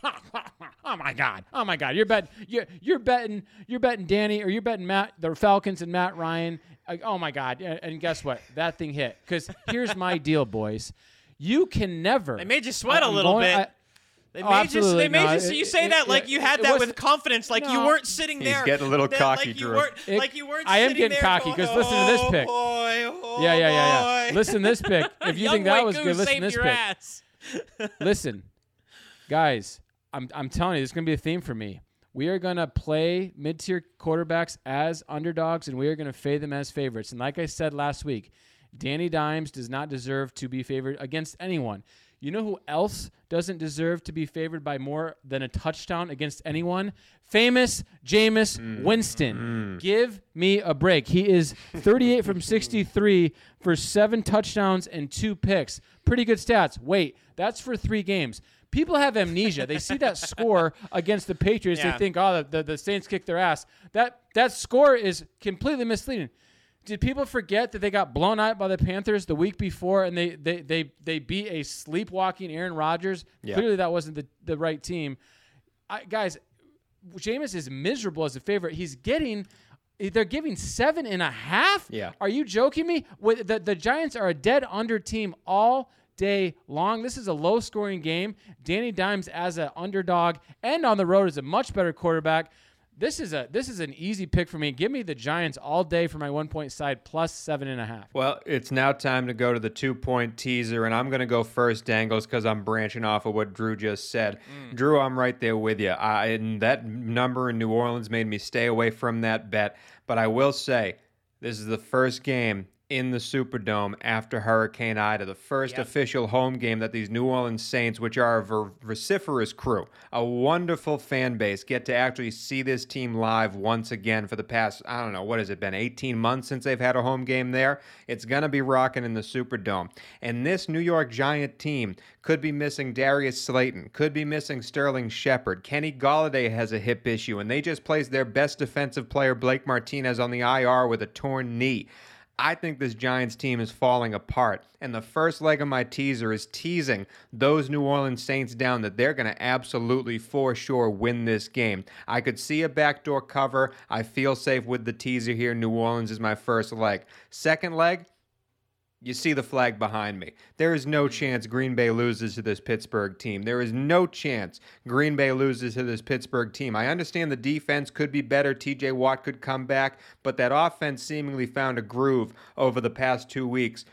Oh, my God. Oh, my God. You're betting you're, you're betting, you're betting Danny or you're betting Matt, the Falcons and Matt Ryan. Like, oh, my God. And, and guess what? That thing hit. Because here's my deal, boys. You can never. They made you sweat I, a little going, bit. I, They Oh, made absolutely. you. They made No, you. So you it- say it- that like it- you had it that was- with confidence, like you No. weren't sitting He's there. getting a little that, cocky, like you Drew. weren't, It- like you weren't. I am sitting getting there cocky, going, 'cause listen to this "Oh, pick." boy, oh, Yeah, yeah, yeah, yeah. boy." Listen to this pick. If you Young think that white was goose good, listen to saved this your pick. ass. Listen, guys, I'm I'm telling you, this is going to be a theme for me. We are going to play mid-tier quarterbacks as underdogs, and we are going to fade them as favorites. And like I said last week, Danny Dimes does not deserve to be favored against anyone. You know who else doesn't deserve to be favored by more than a touchdown against anyone? Famous Jameis mm. Winston. Mm. Give me a break. He is thirty-eight from sixty-three for seven touchdowns and two picks. Pretty good stats. Wait, that's for three games. People have amnesia. They see that score against the Patriots. Yeah. They think, oh, the, the, the Saints kicked their ass. That that score is completely misleading. Did people forget that they got blown out by the Panthers the week before and they they they, they beat a sleepwalking Aaron Rodgers? Yeah. Clearly that wasn't the, the right team. I, guys, Jameis is miserable as a favorite. He's getting – they're giving seven and a half? Yeah. Are you joking me? With the, the Giants are a dead under team all day long. This is a low-scoring game. Danny Dimes as an underdog and on the road is a much better quarterback. This is a this is an easy pick for me. Give me the Giants all day for my one point side plus seven and a half. Well, it's now time to go to the two point teaser, and I'm going to go first, Dangles, because I'm branching off of what Drew just said. Mm. Drew, I'm right there with you. I, and that number in New Orleans made me stay away from that bet. But I will say, this is the first game in the Superdome after Hurricane Ida, the first Yep. official home game that these New Orleans Saints, which are a ver- vociferous crew, a wonderful fan base, get to actually see this team live once again for the past, I don't know, what has it been, eighteen months since they've had a home game there? It's going to be rocking in the Superdome. And this New York Giant team could be missing Darius Slayton, could be missing Sterling Shepard. Kenny Golladay has a hip issue, and they just placed their best defensive player, Blake Martinez, on the I R with a torn knee. I think this Giants team is falling apart, and the first leg of my teaser is teasing those New Orleans Saints down that they're going to absolutely for sure win this game. I could see a backdoor cover. I feel safe with the teaser here. New Orleans is my first leg. Second leg, you see the flag behind me. There is no chance Green Bay loses to this Pittsburgh team. There is no chance Green Bay loses to this Pittsburgh team. I understand the defense could be better. T J Watt could come back, but that offense seemingly found a groove over the past two weeks.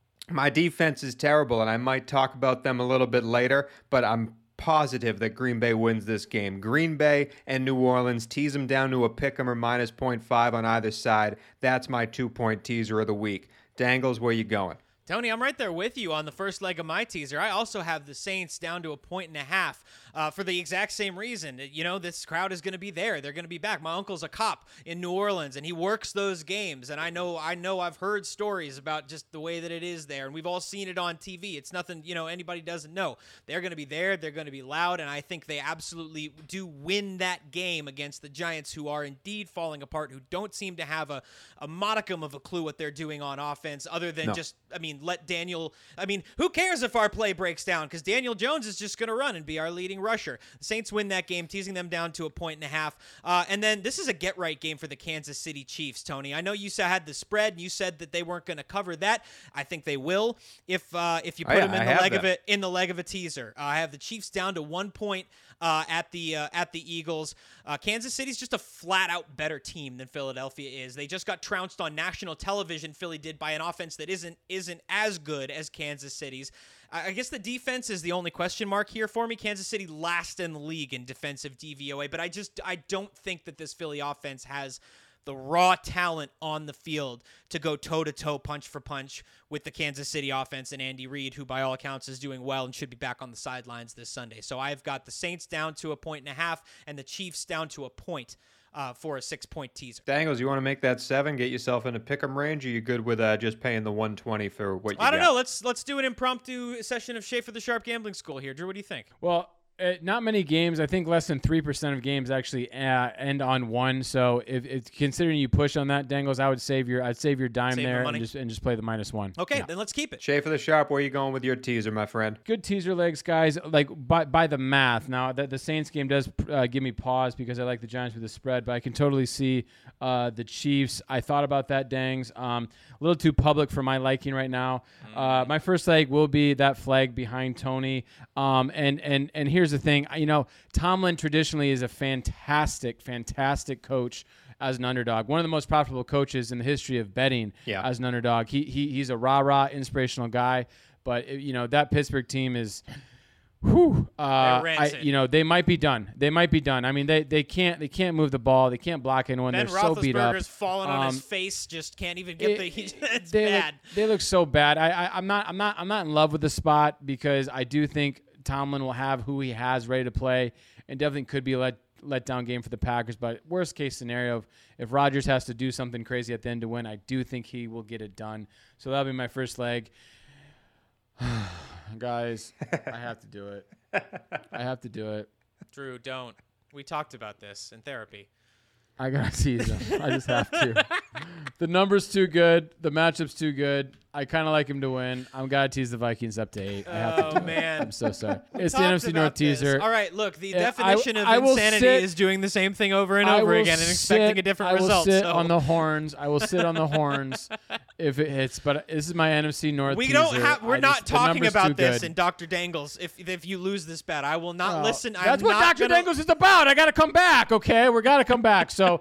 My defense is terrible, and I might talk about them a little bit later, but I'm positive that Green Bay wins this game. Green Bay and New Orleans, tease them down to a pick 'em or minus point five on either side. That's my two-point teaser of the week. Dangles, where you going? Tony, I'm right there with you on the first leg of my teaser. I also have the Saints down to a point and a half uh, for the exact same reason. You know, this crowd is going to be there. They're going to be back. My uncle's a cop in New Orleans, and he works those games. And I know, I know, I've heard stories about just the way that it is there, and we've all seen it on T V. It's nothing, you know, anybody doesn't know. They're going to be there. They're going to be loud, and I think they absolutely do win that game against the Giants, who are indeed falling apart, who don't seem to have a, a modicum of a clue what they're doing on offense, other than No. just, I mean, let Daniel, I mean, who cares if our play breaks down? Because Daniel Jones is just going to run and be our leading rusher. The Saints win that game, teasing them down to a point and a half. Uh, and then this is a get-right game for the Kansas City Chiefs, Tony. I know you said, had the spread, and you said that they weren't going to cover that. I think they will if uh, if you put Oh, yeah, them in I the have leg of that. it in the leg of a teaser. Uh, I have the Chiefs down to one point uh, at the uh, at the Eagles. Uh, Kansas City's just a flat-out better team than Philadelphia is. They just got trounced on national television. Philly did by an offense that isn't isn't as good as Kansas City's. I guess the defense is the only question mark here for me. Kansas City last in the league in defensive D V O A, but I just I don't think that this Philly offense has the raw talent on the field to go toe-to-toe, punch for punch with the Kansas City offense and Andy Reid, who by all accounts is doing well and should be back on the sidelines this Sunday. So I've got the Saints down to a point and a half and the Chiefs down to a point uh, for a six-point teaser. Dangles, you want to make that seven, get yourself in a pick'em range, or you good with uh, just paying the one twenty for what you I don't got? know. Let's let's do an impromptu session of Schaefer the Sharp Gambling School here. Drew, what do you think? Well, uh, not many games. I think less than three percent of games actually uh, end on one. So if, if considering you push on that, Dangles, I would save your I'd save your dime Save the there money. and just and just play the minus one. Okay, Yeah. then let's keep it. Schaefer the Sharp, where you going with your teaser, my friend? Good teaser legs, guys. Like by by the math. Now that the Saints game does uh, give me pause because I like the Giants with the spread, but I can totally see uh, the Chiefs. I thought about that, Dangs. Um, a little too public for my liking right now. Uh, my first leg will be that flag behind Tony. Um, and and and here's the thing. You know, Tomlin traditionally is a fantastic, fantastic coach as an underdog. One of the most profitable coaches in the history of betting Yeah. as an underdog. He he he's a rah-rah, inspirational guy. But, you know, that Pittsburgh team is whew, uh, They're I, rancid. you know, they might be done. They might be done. I mean, they, they can't they can't move the ball. They can't block anyone. Ben They're so beat up. Roethlisberger's falling on his Um, face, just can't even get it- the. It's they bad. Look, they look so bad. I, I, I'm not. I'm not. I'm not in love with the spot because I do think Tomlin will have who he has ready to play, and definitely could be a let let down game for the Packers. But worst case scenario, if, if Rodgers has to do something crazy at the end to win, I do think he will get it done. So that'll be my first leg. Guys, I have to do it. I have to do it. Drew, don't. We talked about this in therapy. I gotta tease him. I just have to. The number's too good. The matchup's too good. I kind of like him to win. I'm gotta tease the Vikings up to eight. I have Oh to do man. it. I'm so sorry. We It's the talked N F C about North this. teaser. All right, look, the Uh, definition I- of I will insanity sit- is doing the same thing over and I over will again and expecting sit- a different I will result. sit so. on the horns. I will sit on the horns if it hits. But this is my N F C North. we teaser. don't have. We're I not just- the talking number's about too this good. in Doctor Dangles. If if you lose this bet, I will not Oh, listen. That's I'm what not Doctor gonna, Dangles is about. I got to come back. Okay, we got to come back. So,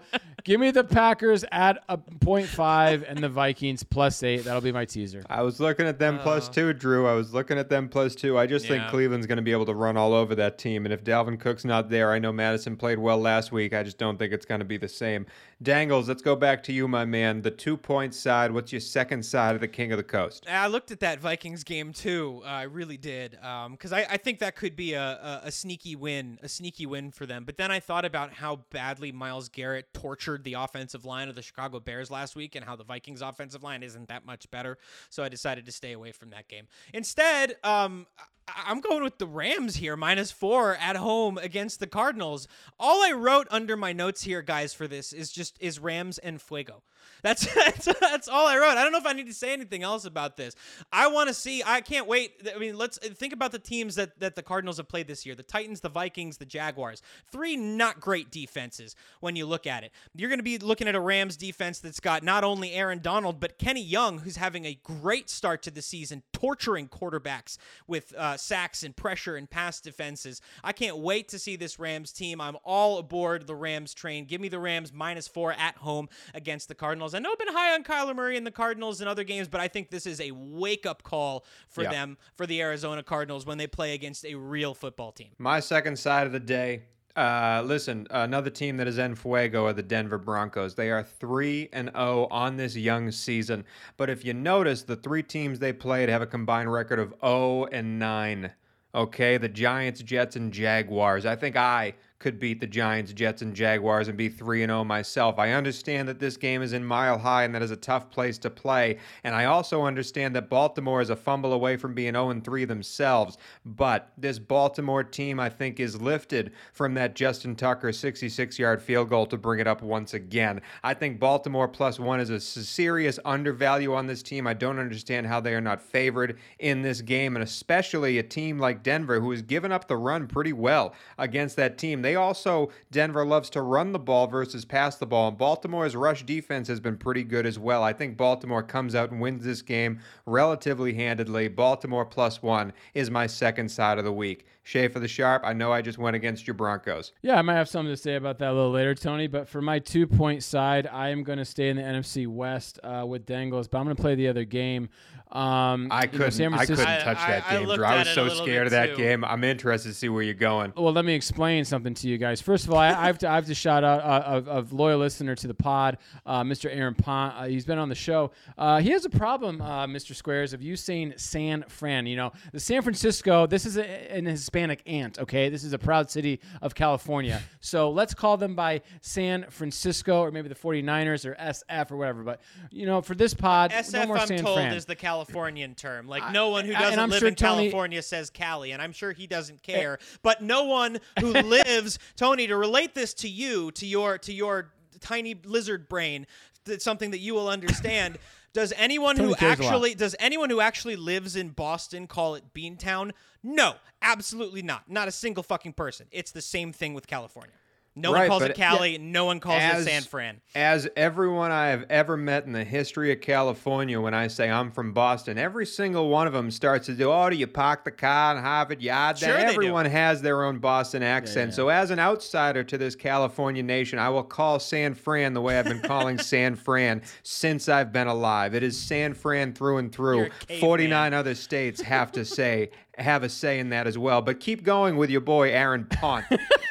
Give me the Packers at a point five and the Vikings plus eight. That'll be my teaser. I was looking at them Uh, plus two, Drew. I was looking at them plus two. I just think Yeah. Cleveland's going to be able to run all over that team. And if Dalvin Cook's not there, I know Madison played well last week. I just don't think it's going to be the same. Dangles, let's go back to you, my man. The two-point side. What's your second side of the King of the Coast? I looked at that Vikings game too. Uh, I really did, because I, I think that could be a, a, a sneaky win, a sneaky win for them. But then I thought about how badly Myles Garrett tortured the offensive line of the Chicago Bears last week, and how the Vikings' offensive line isn't that much better. So I decided to stay away from that game. Instead, um, I- I'm going with the Rams here, minus four at home against the Cardinals. All I wrote under my notes here, guys, for this is just is Rams and Fuego. That's, that's that's all I wrote. I don't know if I need to say anything else about this. I want to see. I can't wait. I mean, let's think about the teams that, that the Cardinals have played this year: the Titans, the Vikings, the Jaguars. Three not great defenses when you look at it. You're going to be looking at a Rams defense that's got not only Aaron Donald but Kenny Young, who's having a great start to the season, torturing quarterbacks with uh, sacks and pressure and pass defenses. I can't wait to see this Rams team. I'm all aboard the Rams train. Give me the Rams minus four at home against the Cardinals. I know I've been high on Kyler Murray and the Cardinals in other games, but I think this is a wake-up call for Yeah. them, for the Arizona Cardinals, when they play against a real football team. My second side of the day. Uh, listen, another team that is en fuego are the Denver Broncos. They are three and oh on this young season. But if you notice, the three teams they played have a combined record of oh and nine. Okay, the Giants, Jets, and Jaguars. I think I could beat the Giants, Jets, and Jaguars and be three and oh myself. I understand that this game is in Mile High and that is a tough place to play. And I also understand that Baltimore is a fumble away from being oh and three themselves. But this Baltimore team, I think, is lifted from that Justin Tucker sixty-six-yard field goal to bring it up once again. I think Baltimore plus one is a serious undervalue on this team. I don't understand how they are not favored in this game, and especially a team like Denver, who has given up the run pretty well against that team. They also, Denver loves to run the ball versus pass the ball, and Baltimore's rush defense has been pretty good as well. I think Baltimore comes out and wins this game relatively handedly. Baltimore plus one is my second side of the week. Shay for the Sharp, I know I just went against your Broncos. Yeah, I might have something to say about that a little later, Tony. But for my two-point side, I am going to stay in the N F C West uh, with Dangles, but I'm going to play the other game. Um, I you know, couldn't. San I Francisco- couldn't touch I- that I- I game, looked Drew. I at was it a so little scared of bit that too. game. I'm interested to see where you're going. Well, let me explain something to you guys. First of all, I, I have to I have to shout out uh, of, of loyal listener to the pod, uh, Mister Aaron Pont. Uh, he's been on the show. Uh, he has a problem, uh, Mister Squares, of you saying San Fran. You know, the San Francisco. This is a, an Hispanic aunt. Okay, this is a proud city of California. So let's call them by San Francisco, or maybe the 49ers or S F or whatever. But you know, for this pod, S no F, more I'm San told, Fran. is the Californian term. Like, no one who I- and doesn't I'm live sure in Tony- California says Cali, and I'm sure he doesn't care. But no one who lives, Tony, to relate this to you, to your to your tiny lizard brain, that's something that you will understand. Does anyone Tony who cares a lot. actually does anyone who actually lives in Boston call it Beantown? No, absolutely not. Not a single fucking person. It's the same thing with California. No Right, one calls but- it Cali. No one calls As- it San Fran. As everyone I have ever met in the history of California, when I say I'm from Boston, every single one of them starts to do, oh, do you park the car in Harvard Yard? Sure they do. Everyone has their own Boston accent. So as an outsider to this California nation, I will call San Fran the way I've been calling San Fran since I've been alive. It is San Fran through and You're through. a caveman. forty-nine other states have to say, have a say in that as well. But keep going with your boy, Aaron Pont.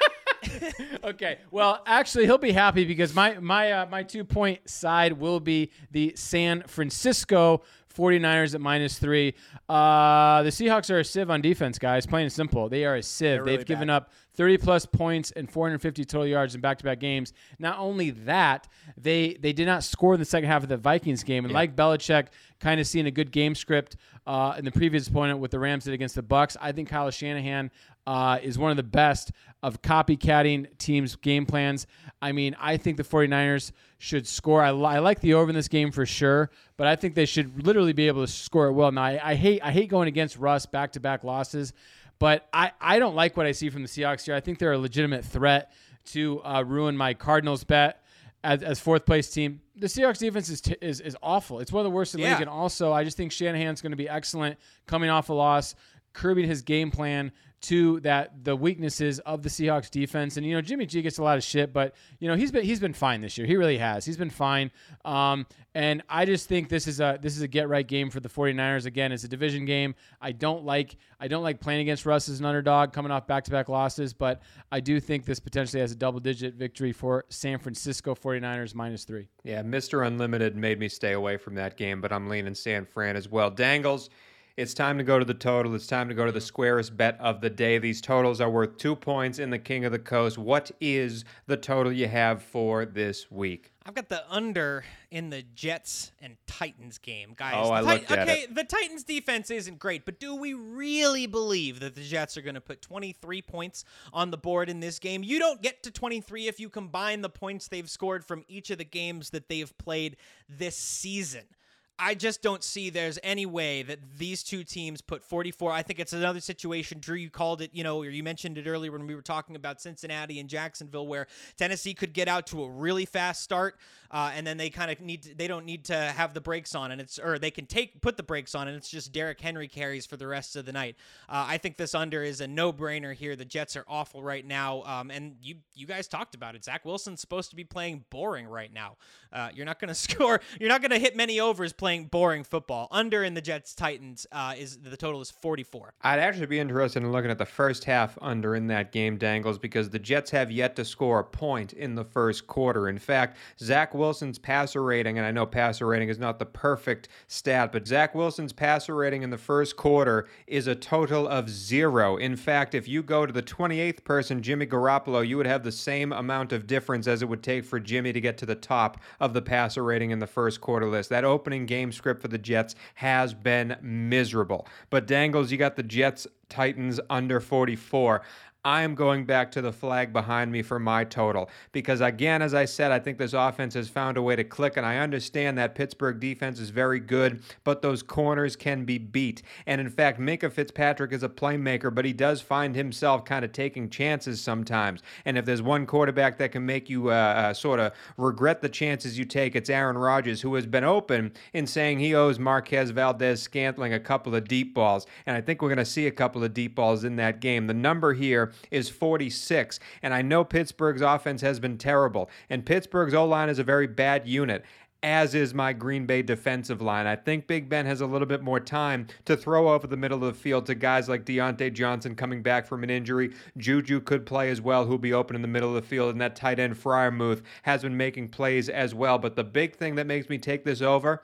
Okay. Well, actually, he'll be happy because my my uh, my two point side will be the San Francisco 49ers at minus three. Uh, the Seahawks are a sieve on defense, guys. Plain and simple. They are a sieve. really They've given bad. up thirty plus points and four hundred fifty total yards in back-to-back games. Not only that, they they did not score in the second half of the Vikings game. And like Belichick kind of seeing a good game script uh, in the previous opponent with the Rams did against the Bucks, I think Kyle Shanahan uh, is one of the best of copycatting teams' game plans. I mean, I think the 49ers should score. I, li- I like the over in this game for sure, but I think they should literally be able to score it well. Now, I, I hate I hate going against Russ back-to-back losses, but I, I don't like what I see from the Seahawks here. I think they're a legitimate threat to uh, ruin my Cardinals bet as, as fourth place team. The Seahawks defense is, t- is is awful. It's one of the worst in the Yeah. league, and also I just think Shanahan's going to be excellent coming off a loss, curbing his game plan, to that the weaknesses of the Seahawks defense. And, you know, Jimmy G gets a lot of shit, but, you know, he's been he's been fine this year. He really has. He's been fine. Um, and I just think this is a this is a get right game for the 49ers. Again, it's a division game. I don't like I don't like playing against Russ as an underdog coming off back-to-back losses, but I do think this potentially has a double-digit victory for San Francisco 49ers minus three. Yeah, Mister Unlimited made me stay away from that game, but I'm leaning San Fran as well. Dangles, it's time to go to the total. It's time to go to the squarest bet of the day. These totals are worth two points in the King of the Coast. What is the total you have for this week? I've got the under in the Jets and Titans game, guys. Oh, I the looked at okay, it. the Titans defense isn't great, but do we really believe that the Jets are going to put twenty-three points on the board in this game? You don't get to twenty-three if you combine the points they've scored from each of the games that they've played this season. I just don't see there's any way that these two teams put forty-four. I think it's another situation, Drew, you called it, you know, or you mentioned it earlier when we were talking about Cincinnati and Jacksonville, where Tennessee could get out to a really fast start, uh, and then they kind of need to, they don't need to have the brakes on, and it's or they can take put the brakes on, and it's just Derrick Henry carries for the rest of the night. Uh, I think this under is a no-brainer here. The Jets are awful right now, um, and you you guys talked about it. Zach Wilson's supposed to be playing boring right now. Uh, you're not going to score. You're not going to hit many overs playing boring football. Under in the Jets Titans uh, is the total is forty-four. I'd actually be interested in looking at the first half under in that game, Dangles, because the Jets have yet to score a point in the first quarter. In fact, Zach Wilson's passer rating, and I know passer rating is not the perfect stat, but Zach Wilson's passer rating in the first quarter is a total of zero. In fact, if you go to the twenty-eighth person, Jimmy Garoppolo, you would have the same amount of difference as it would take for Jimmy to get to the top of the passer rating in the first quarter list. That opening game script for the Jets has been miserable. But Dangles, you got the Jets Titans under forty-four. I am going back to the flag behind me for my total because, again, as I said, I think this offense has found a way to click, and I understand that Pittsburgh defense is very good, but those corners can be beat. And, in fact, Minkah Fitzpatrick is a playmaker, but he does find himself kind of taking chances sometimes. And if there's one quarterback that can make you uh, uh, sort of regret the chances you take, it's Aaron Rodgers, who has been open in saying he owes Marquez Valdez-Scantling a couple of deep balls. And I think we're going to see a couple of deep balls in that game. The number here is forty-six, and I know Pittsburgh's offense has been terrible, and Pittsburgh's O-line is a very bad unit, as is my Green Bay defensive line. I think Big Ben has a little bit more time to throw over the middle of the field to guys like Deontay Johnson coming back from an injury. Juju could play as well, who'll be open in the middle of the field, and that tight end Freiermuth has been making plays as well. But the big thing that makes me take this over,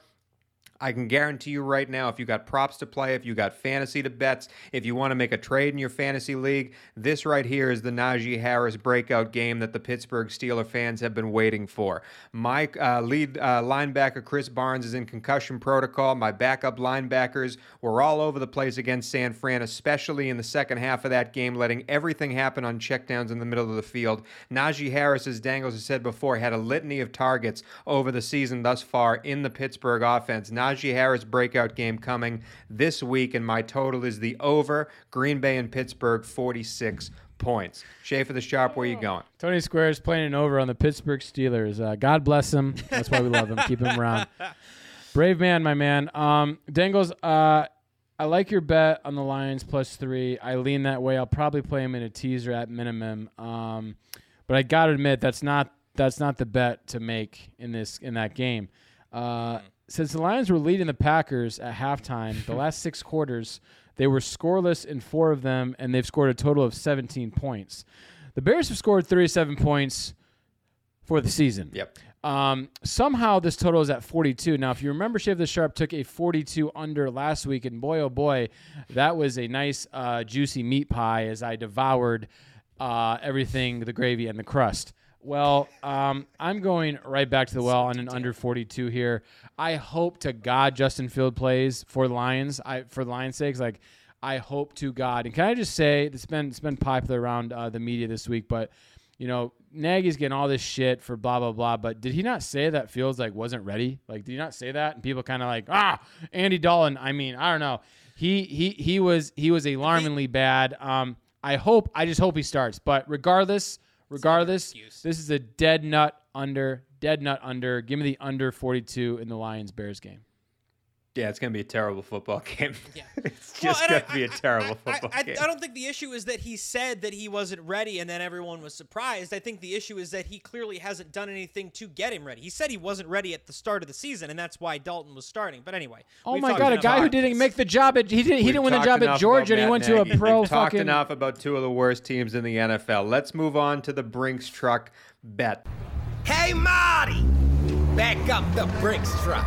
I can guarantee you right now, if you got props to play, if you got fantasy to bets, if you want to make a trade in your fantasy league, this right here is the Najee Harris breakout game that the Pittsburgh Steelers fans have been waiting for. My uh, lead uh, linebacker, Chris Barnes, is in concussion protocol. My backup linebackers were all over the place against San Fran, especially in the second half of that game, letting everything happen on checkdowns in the middle of the field. Najee Harris, as Dangles has said before, had a litany of targets over the season thus far in the Pittsburgh offense. Najee Najee Harris breakout game coming this week, and my total is the over. Green Bay and Pittsburgh, forty-six points. Schaefer the Sharp, where you going? Tony Squares playing an over on the Pittsburgh Steelers. Uh, God bless him. That's why we love him. Keep him around. Brave man, my man. Um, Dangles, uh, I like your bet on the Lions plus three. I lean that way. I'll probably play him in a teaser at minimum. Um, but I got to admit, that's not that's not the bet to make in this in that game. Uh, Since the Lions were leading the Packers at halftime, the last six quarters, they were scoreless in four of them, and they've scored a total of seventeen points. The Bears have scored thirty-seven points for the season. Yep. Um, somehow this total is at forty-two. Now, if you remember, Shave the Sharp took a forty-two under last week, and boy, oh boy, that was a nice, uh, juicy meat pie as I devoured uh, everything, the gravy and the crust. Well, um, I'm going right back to the well on an under forty-two here. I hope to God Justin Field plays for the Lions. I for the Lions' sakes, like I hope to God. And can I just say, it's been it's been popular around uh, the media this week, but you know, Nagy's getting all this shit for blah blah blah. But did he not say that Fields like wasn't ready? Like, did he not say that? And people kind of like, ah, Andy Dalton. I mean, I don't know. He he he was he was alarmingly bad. Um, I hope I just hope he starts. But regardless. Regardless, this is a dead nut under, dead nut under. Give me the under forty-two in the Lions-Bears game. Yeah, it's going to be a terrible football game. Yeah. It's Well, just and going I- to be a I- terrible I, football I, game. I don't think the issue is that he said that he wasn't ready and then everyone was surprised. I think the issue is that he clearly hasn't done anything to get him ready. He said he wasn't ready at the start of the season, and that's why Dalton was starting. But anyway. Oh we've my talked God, a enough guy who about didn't this. make the job at he didn't he We've didn't win the talked job enough at Georgia, and about he went Matt to a Nagy. pro We've talked fucking. enough about two of the worst teams in the N F L. Let's move on to the Brinks truck bet. Hey, Marty! Back up the Brinks truck.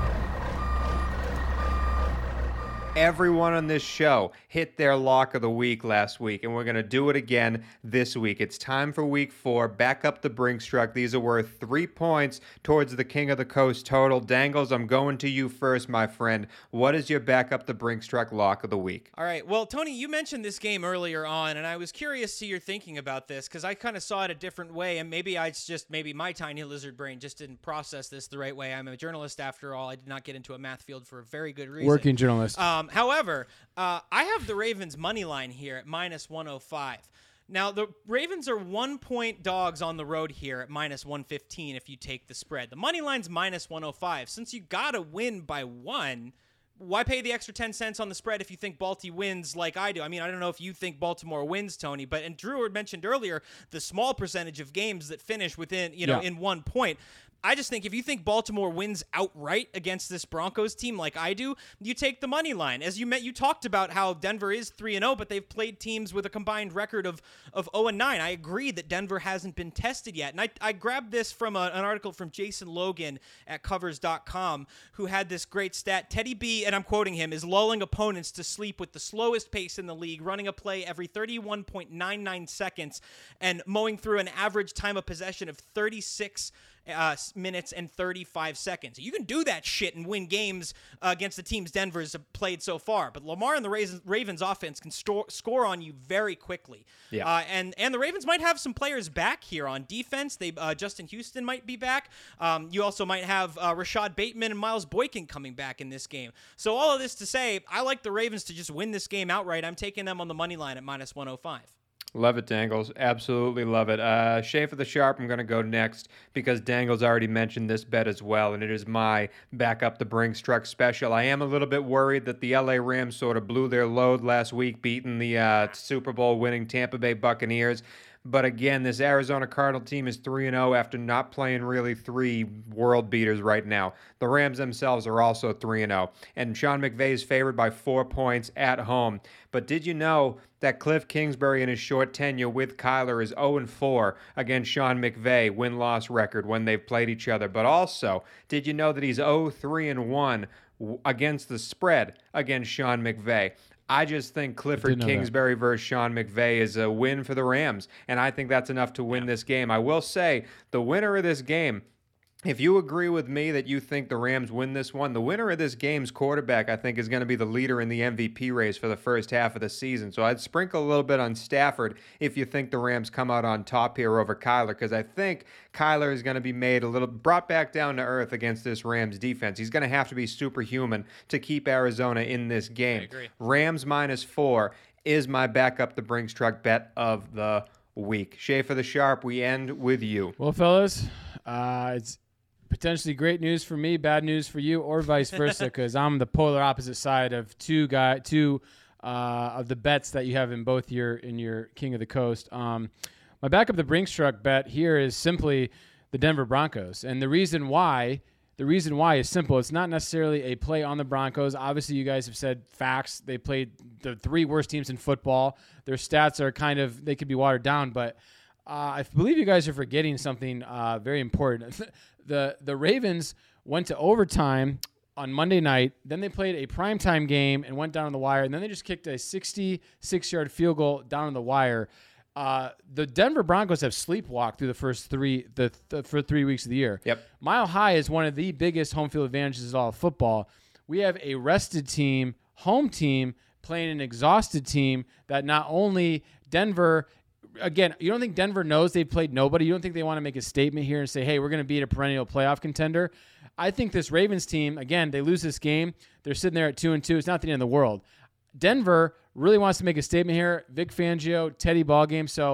Everyone on this show hit their lock of the week last week, and we're going to do it again this week. It's time for week four. Back up the Brinks truck. These are worth three points towards the King of the Coast total. Dangles, I'm going to you first, my friend. What is your back up the Brinks truck lock of the week? All right. Well, Tony, you mentioned this game earlier on, and I was curious to your thinking about this because I kind of saw it a different way, and maybe I just, maybe my tiny lizard brain just didn't process this the right way. I'm a journalist after all. I did not get into a math field for a very good reason. Working journalist. Um, however, uh, I have the Ravens money line here at minus one oh five. Now, the Ravens are one-point dogs on the road here at minus one fifteen if you take the spread. The money line's minus one oh five. Since you got to win by one, why pay the extra ten cents on the spread if you think Balti wins like I do? I mean, I don't know if you think Baltimore wins, Tony, but and Drew had mentioned earlier the small percentage of games that finish within, you know, Yeah. in one point. I just think if you think Baltimore wins outright against this Broncos team like I do, you take the money line. As you met, you talked about how Denver is three and oh, but they've played teams with a combined record of of oh and nine. I agree that Denver hasn't been tested yet. And I, I grabbed this from a, an article from Jason Logan at covers dot com, who had this great stat. Teddy B, and I'm quoting him, is lulling opponents to sleep with the slowest pace in the league, running a play every thirty-one point nine nine seconds and mowing through an average time of possession of thirty-six Uh, minutes and thirty-five seconds. You can do that shit and win games uh, against the teams Denver's played so far. But Lamar and the Ravens, Ravens offense can store, score on you very quickly. Yeah. Uh, and and the Ravens might have some players back here on defense. They uh, Justin Houston might be back. Um, you also might have uh, Rashad Bateman and Miles Boykin coming back in this game. So all of this to say, I like the Ravens to just win this game outright. I'm taking them on the money line at minus one oh five. Love it, Dangles. Absolutely love it. Uh, Schaefer the Sharp, I'm going to go next because Dangles already mentioned this bet as well, and it is my back up the Brinks truck special. I am a little bit worried that the L A Rams sort of blew their load last week, beating the uh, Super Bowl winning Tampa Bay Buccaneers. But again, this Arizona Cardinal team is three and oh after not playing really three world beaters right now. The Rams themselves are also three and oh. And Sean McVay is favored by four points at home. But did you know that Cliff Kingsbury in his short tenure with Kyler is oh and four against Sean McVay win-loss record when they've played each other? But also, did you know that he's oh three and one against the spread against Sean McVay? I just think Clifford Kingsbury that. versus Sean McVay is a win for the Rams, and I think that's enough to win yeah. this game. I will say, the winner of this game, if you agree with me that you think the Rams win this one, the winner of this game's quarterback, I think, is going to be the leader in the M V P race for the first half of the season. So I'd sprinkle a little bit on Stafford if you think the Rams come out on top here over Kyler, because I think Kyler is going to be made a little, brought back down to earth against this Rams defense. He's going to have to be superhuman to keep Arizona in this game. I agree. Rams minus four is my back up the Brinks truck bet of the week. Schaefer the Sharp, we end with you. Well, fellas, uh, it's potentially great news for me, bad news for you, or vice versa, because I'm the polar opposite side of two guy, two uh, of the bets that you have in both your in your King of the Coast. Um, my back up the Brinks truck bet here is simply the Denver Broncos, and the reason why, the reason why is simple. It's not necessarily a play on the Broncos. Obviously, you guys have said facts. They played the three worst teams in football. Their stats are kind of, they could be watered down, but uh, I believe you guys are forgetting something uh, very important. The the Ravens went to overtime on Monday night. Then they played a primetime game and went down on the wire. And then they just kicked a sixty-six-yard field goal down on the wire. Uh, the Denver Broncos have sleepwalked through the first three the, the for three weeks of the year. Yep. Mile High is one of the biggest home field advantages in all of football. We have a rested team, home team, playing an exhausted team that not only Denver – again, you don't think Denver knows they've played nobody? You don't think they want to make a statement here and say, hey, we're going to beat a perennial playoff contender? I think this Ravens team, again, they lose this game. They're sitting there at two and two. It's not the end of the world. Denver really wants to make a statement here. Vic Fangio, Teddy ballgame. So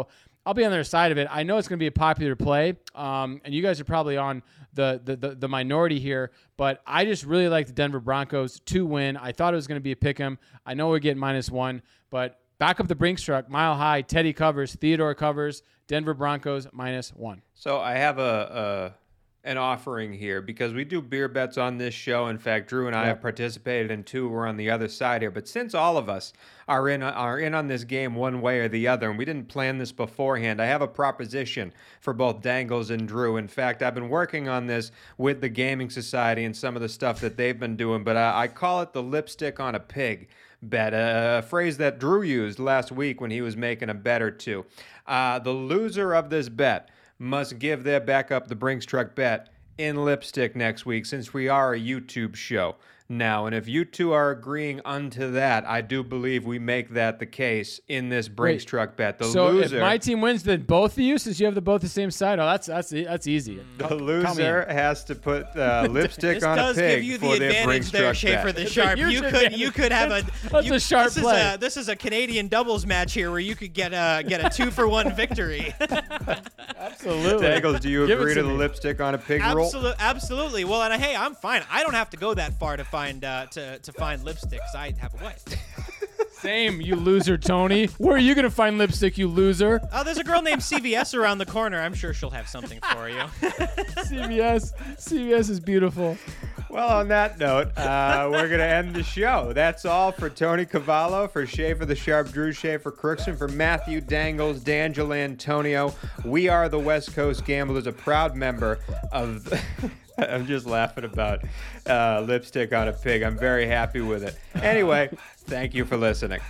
I'll be on their side of it. I know it's going to be a popular play, um, and you guys are probably on the, the the the minority here, but I just really like the Denver Broncos to win. I thought it was going to be a pick 'em. I know we're getting minus one, but back up the Brinks truck, mile high. Teddy covers, Theodore covers, Denver Broncos minus one. So I have a, a an offering here because we do beer bets on this show. In fact, Drew and I Yeah. have participated in two. We're on the other side here. But since all of us are in are in on this game one way or the other, and we didn't plan this beforehand, I have a proposition for both Dangles and Drew. In fact, I've been working on this with the Gaming Society and some of the stuff that they've been doing, but I, I call it the lipstick on a pig bet, a, a phrase that Drew used last week when he was making a bet or two. Uh, the loser of this bet must give their backup the Brinks truck bet in lipstick next week, since we are a YouTube show now. And if you two are agreeing unto that, I do believe we make that the case in this Brinks Wait, truck bet. The so loser, if my team wins, then both of you, since you have the both the same side, oh, that's that's that's easy. the Count me loser in. has to put uh, lipstick This on does a pig give you for the their advantage Brinks there, truck Schaefer bet. the It's a Sharp. huge You could advantage. you could have a That's you- a sharp this play. Is a, this is a Canadian doubles match here where you could get a get a two for one victory. Absolutely. Dangles, do you Give it agree to to the me. lipstick on a pig rule? Absolutely, absolutely. Well, and hey, I'm fine. I don't have to go that far to find uh, to to find lipstick 'cause I have a wife. Same, you loser, Tony. Where are you going to find lipstick, you loser? Oh, there's a girl named C V S around the corner. I'm sure she'll have something for you. C V S. C V S is beautiful. Well, on that note, uh, we're going to end the show. That's all for Tony Cavallo, for Schaefer the Sharp, Drew Schaefer Crookston, for Matthew Dangles, D'Angelo Antonio. We are the West Coast Gamblers, a proud member of the I'm just laughing about uh, lipstick on a pig. I'm very happy with it. Anyway, thank you for listening.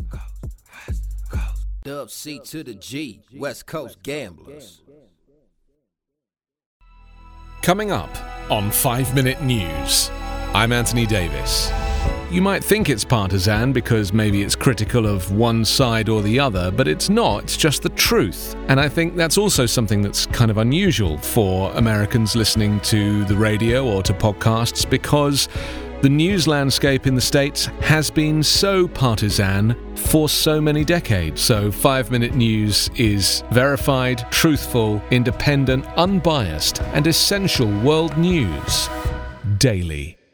Dub C to the G, West Coast Gamblers. Coming up on five minute News, I'm Anthony Davis. You might think it's partisan because maybe it's critical of one side or the other, but it's not. It's just the truth. And I think that's also something that's kind of unusual for Americans listening to the radio or to podcasts, because the news landscape in the States has been so partisan for so many decades. So five minute News is verified, truthful, independent, unbiased, and essential world news daily.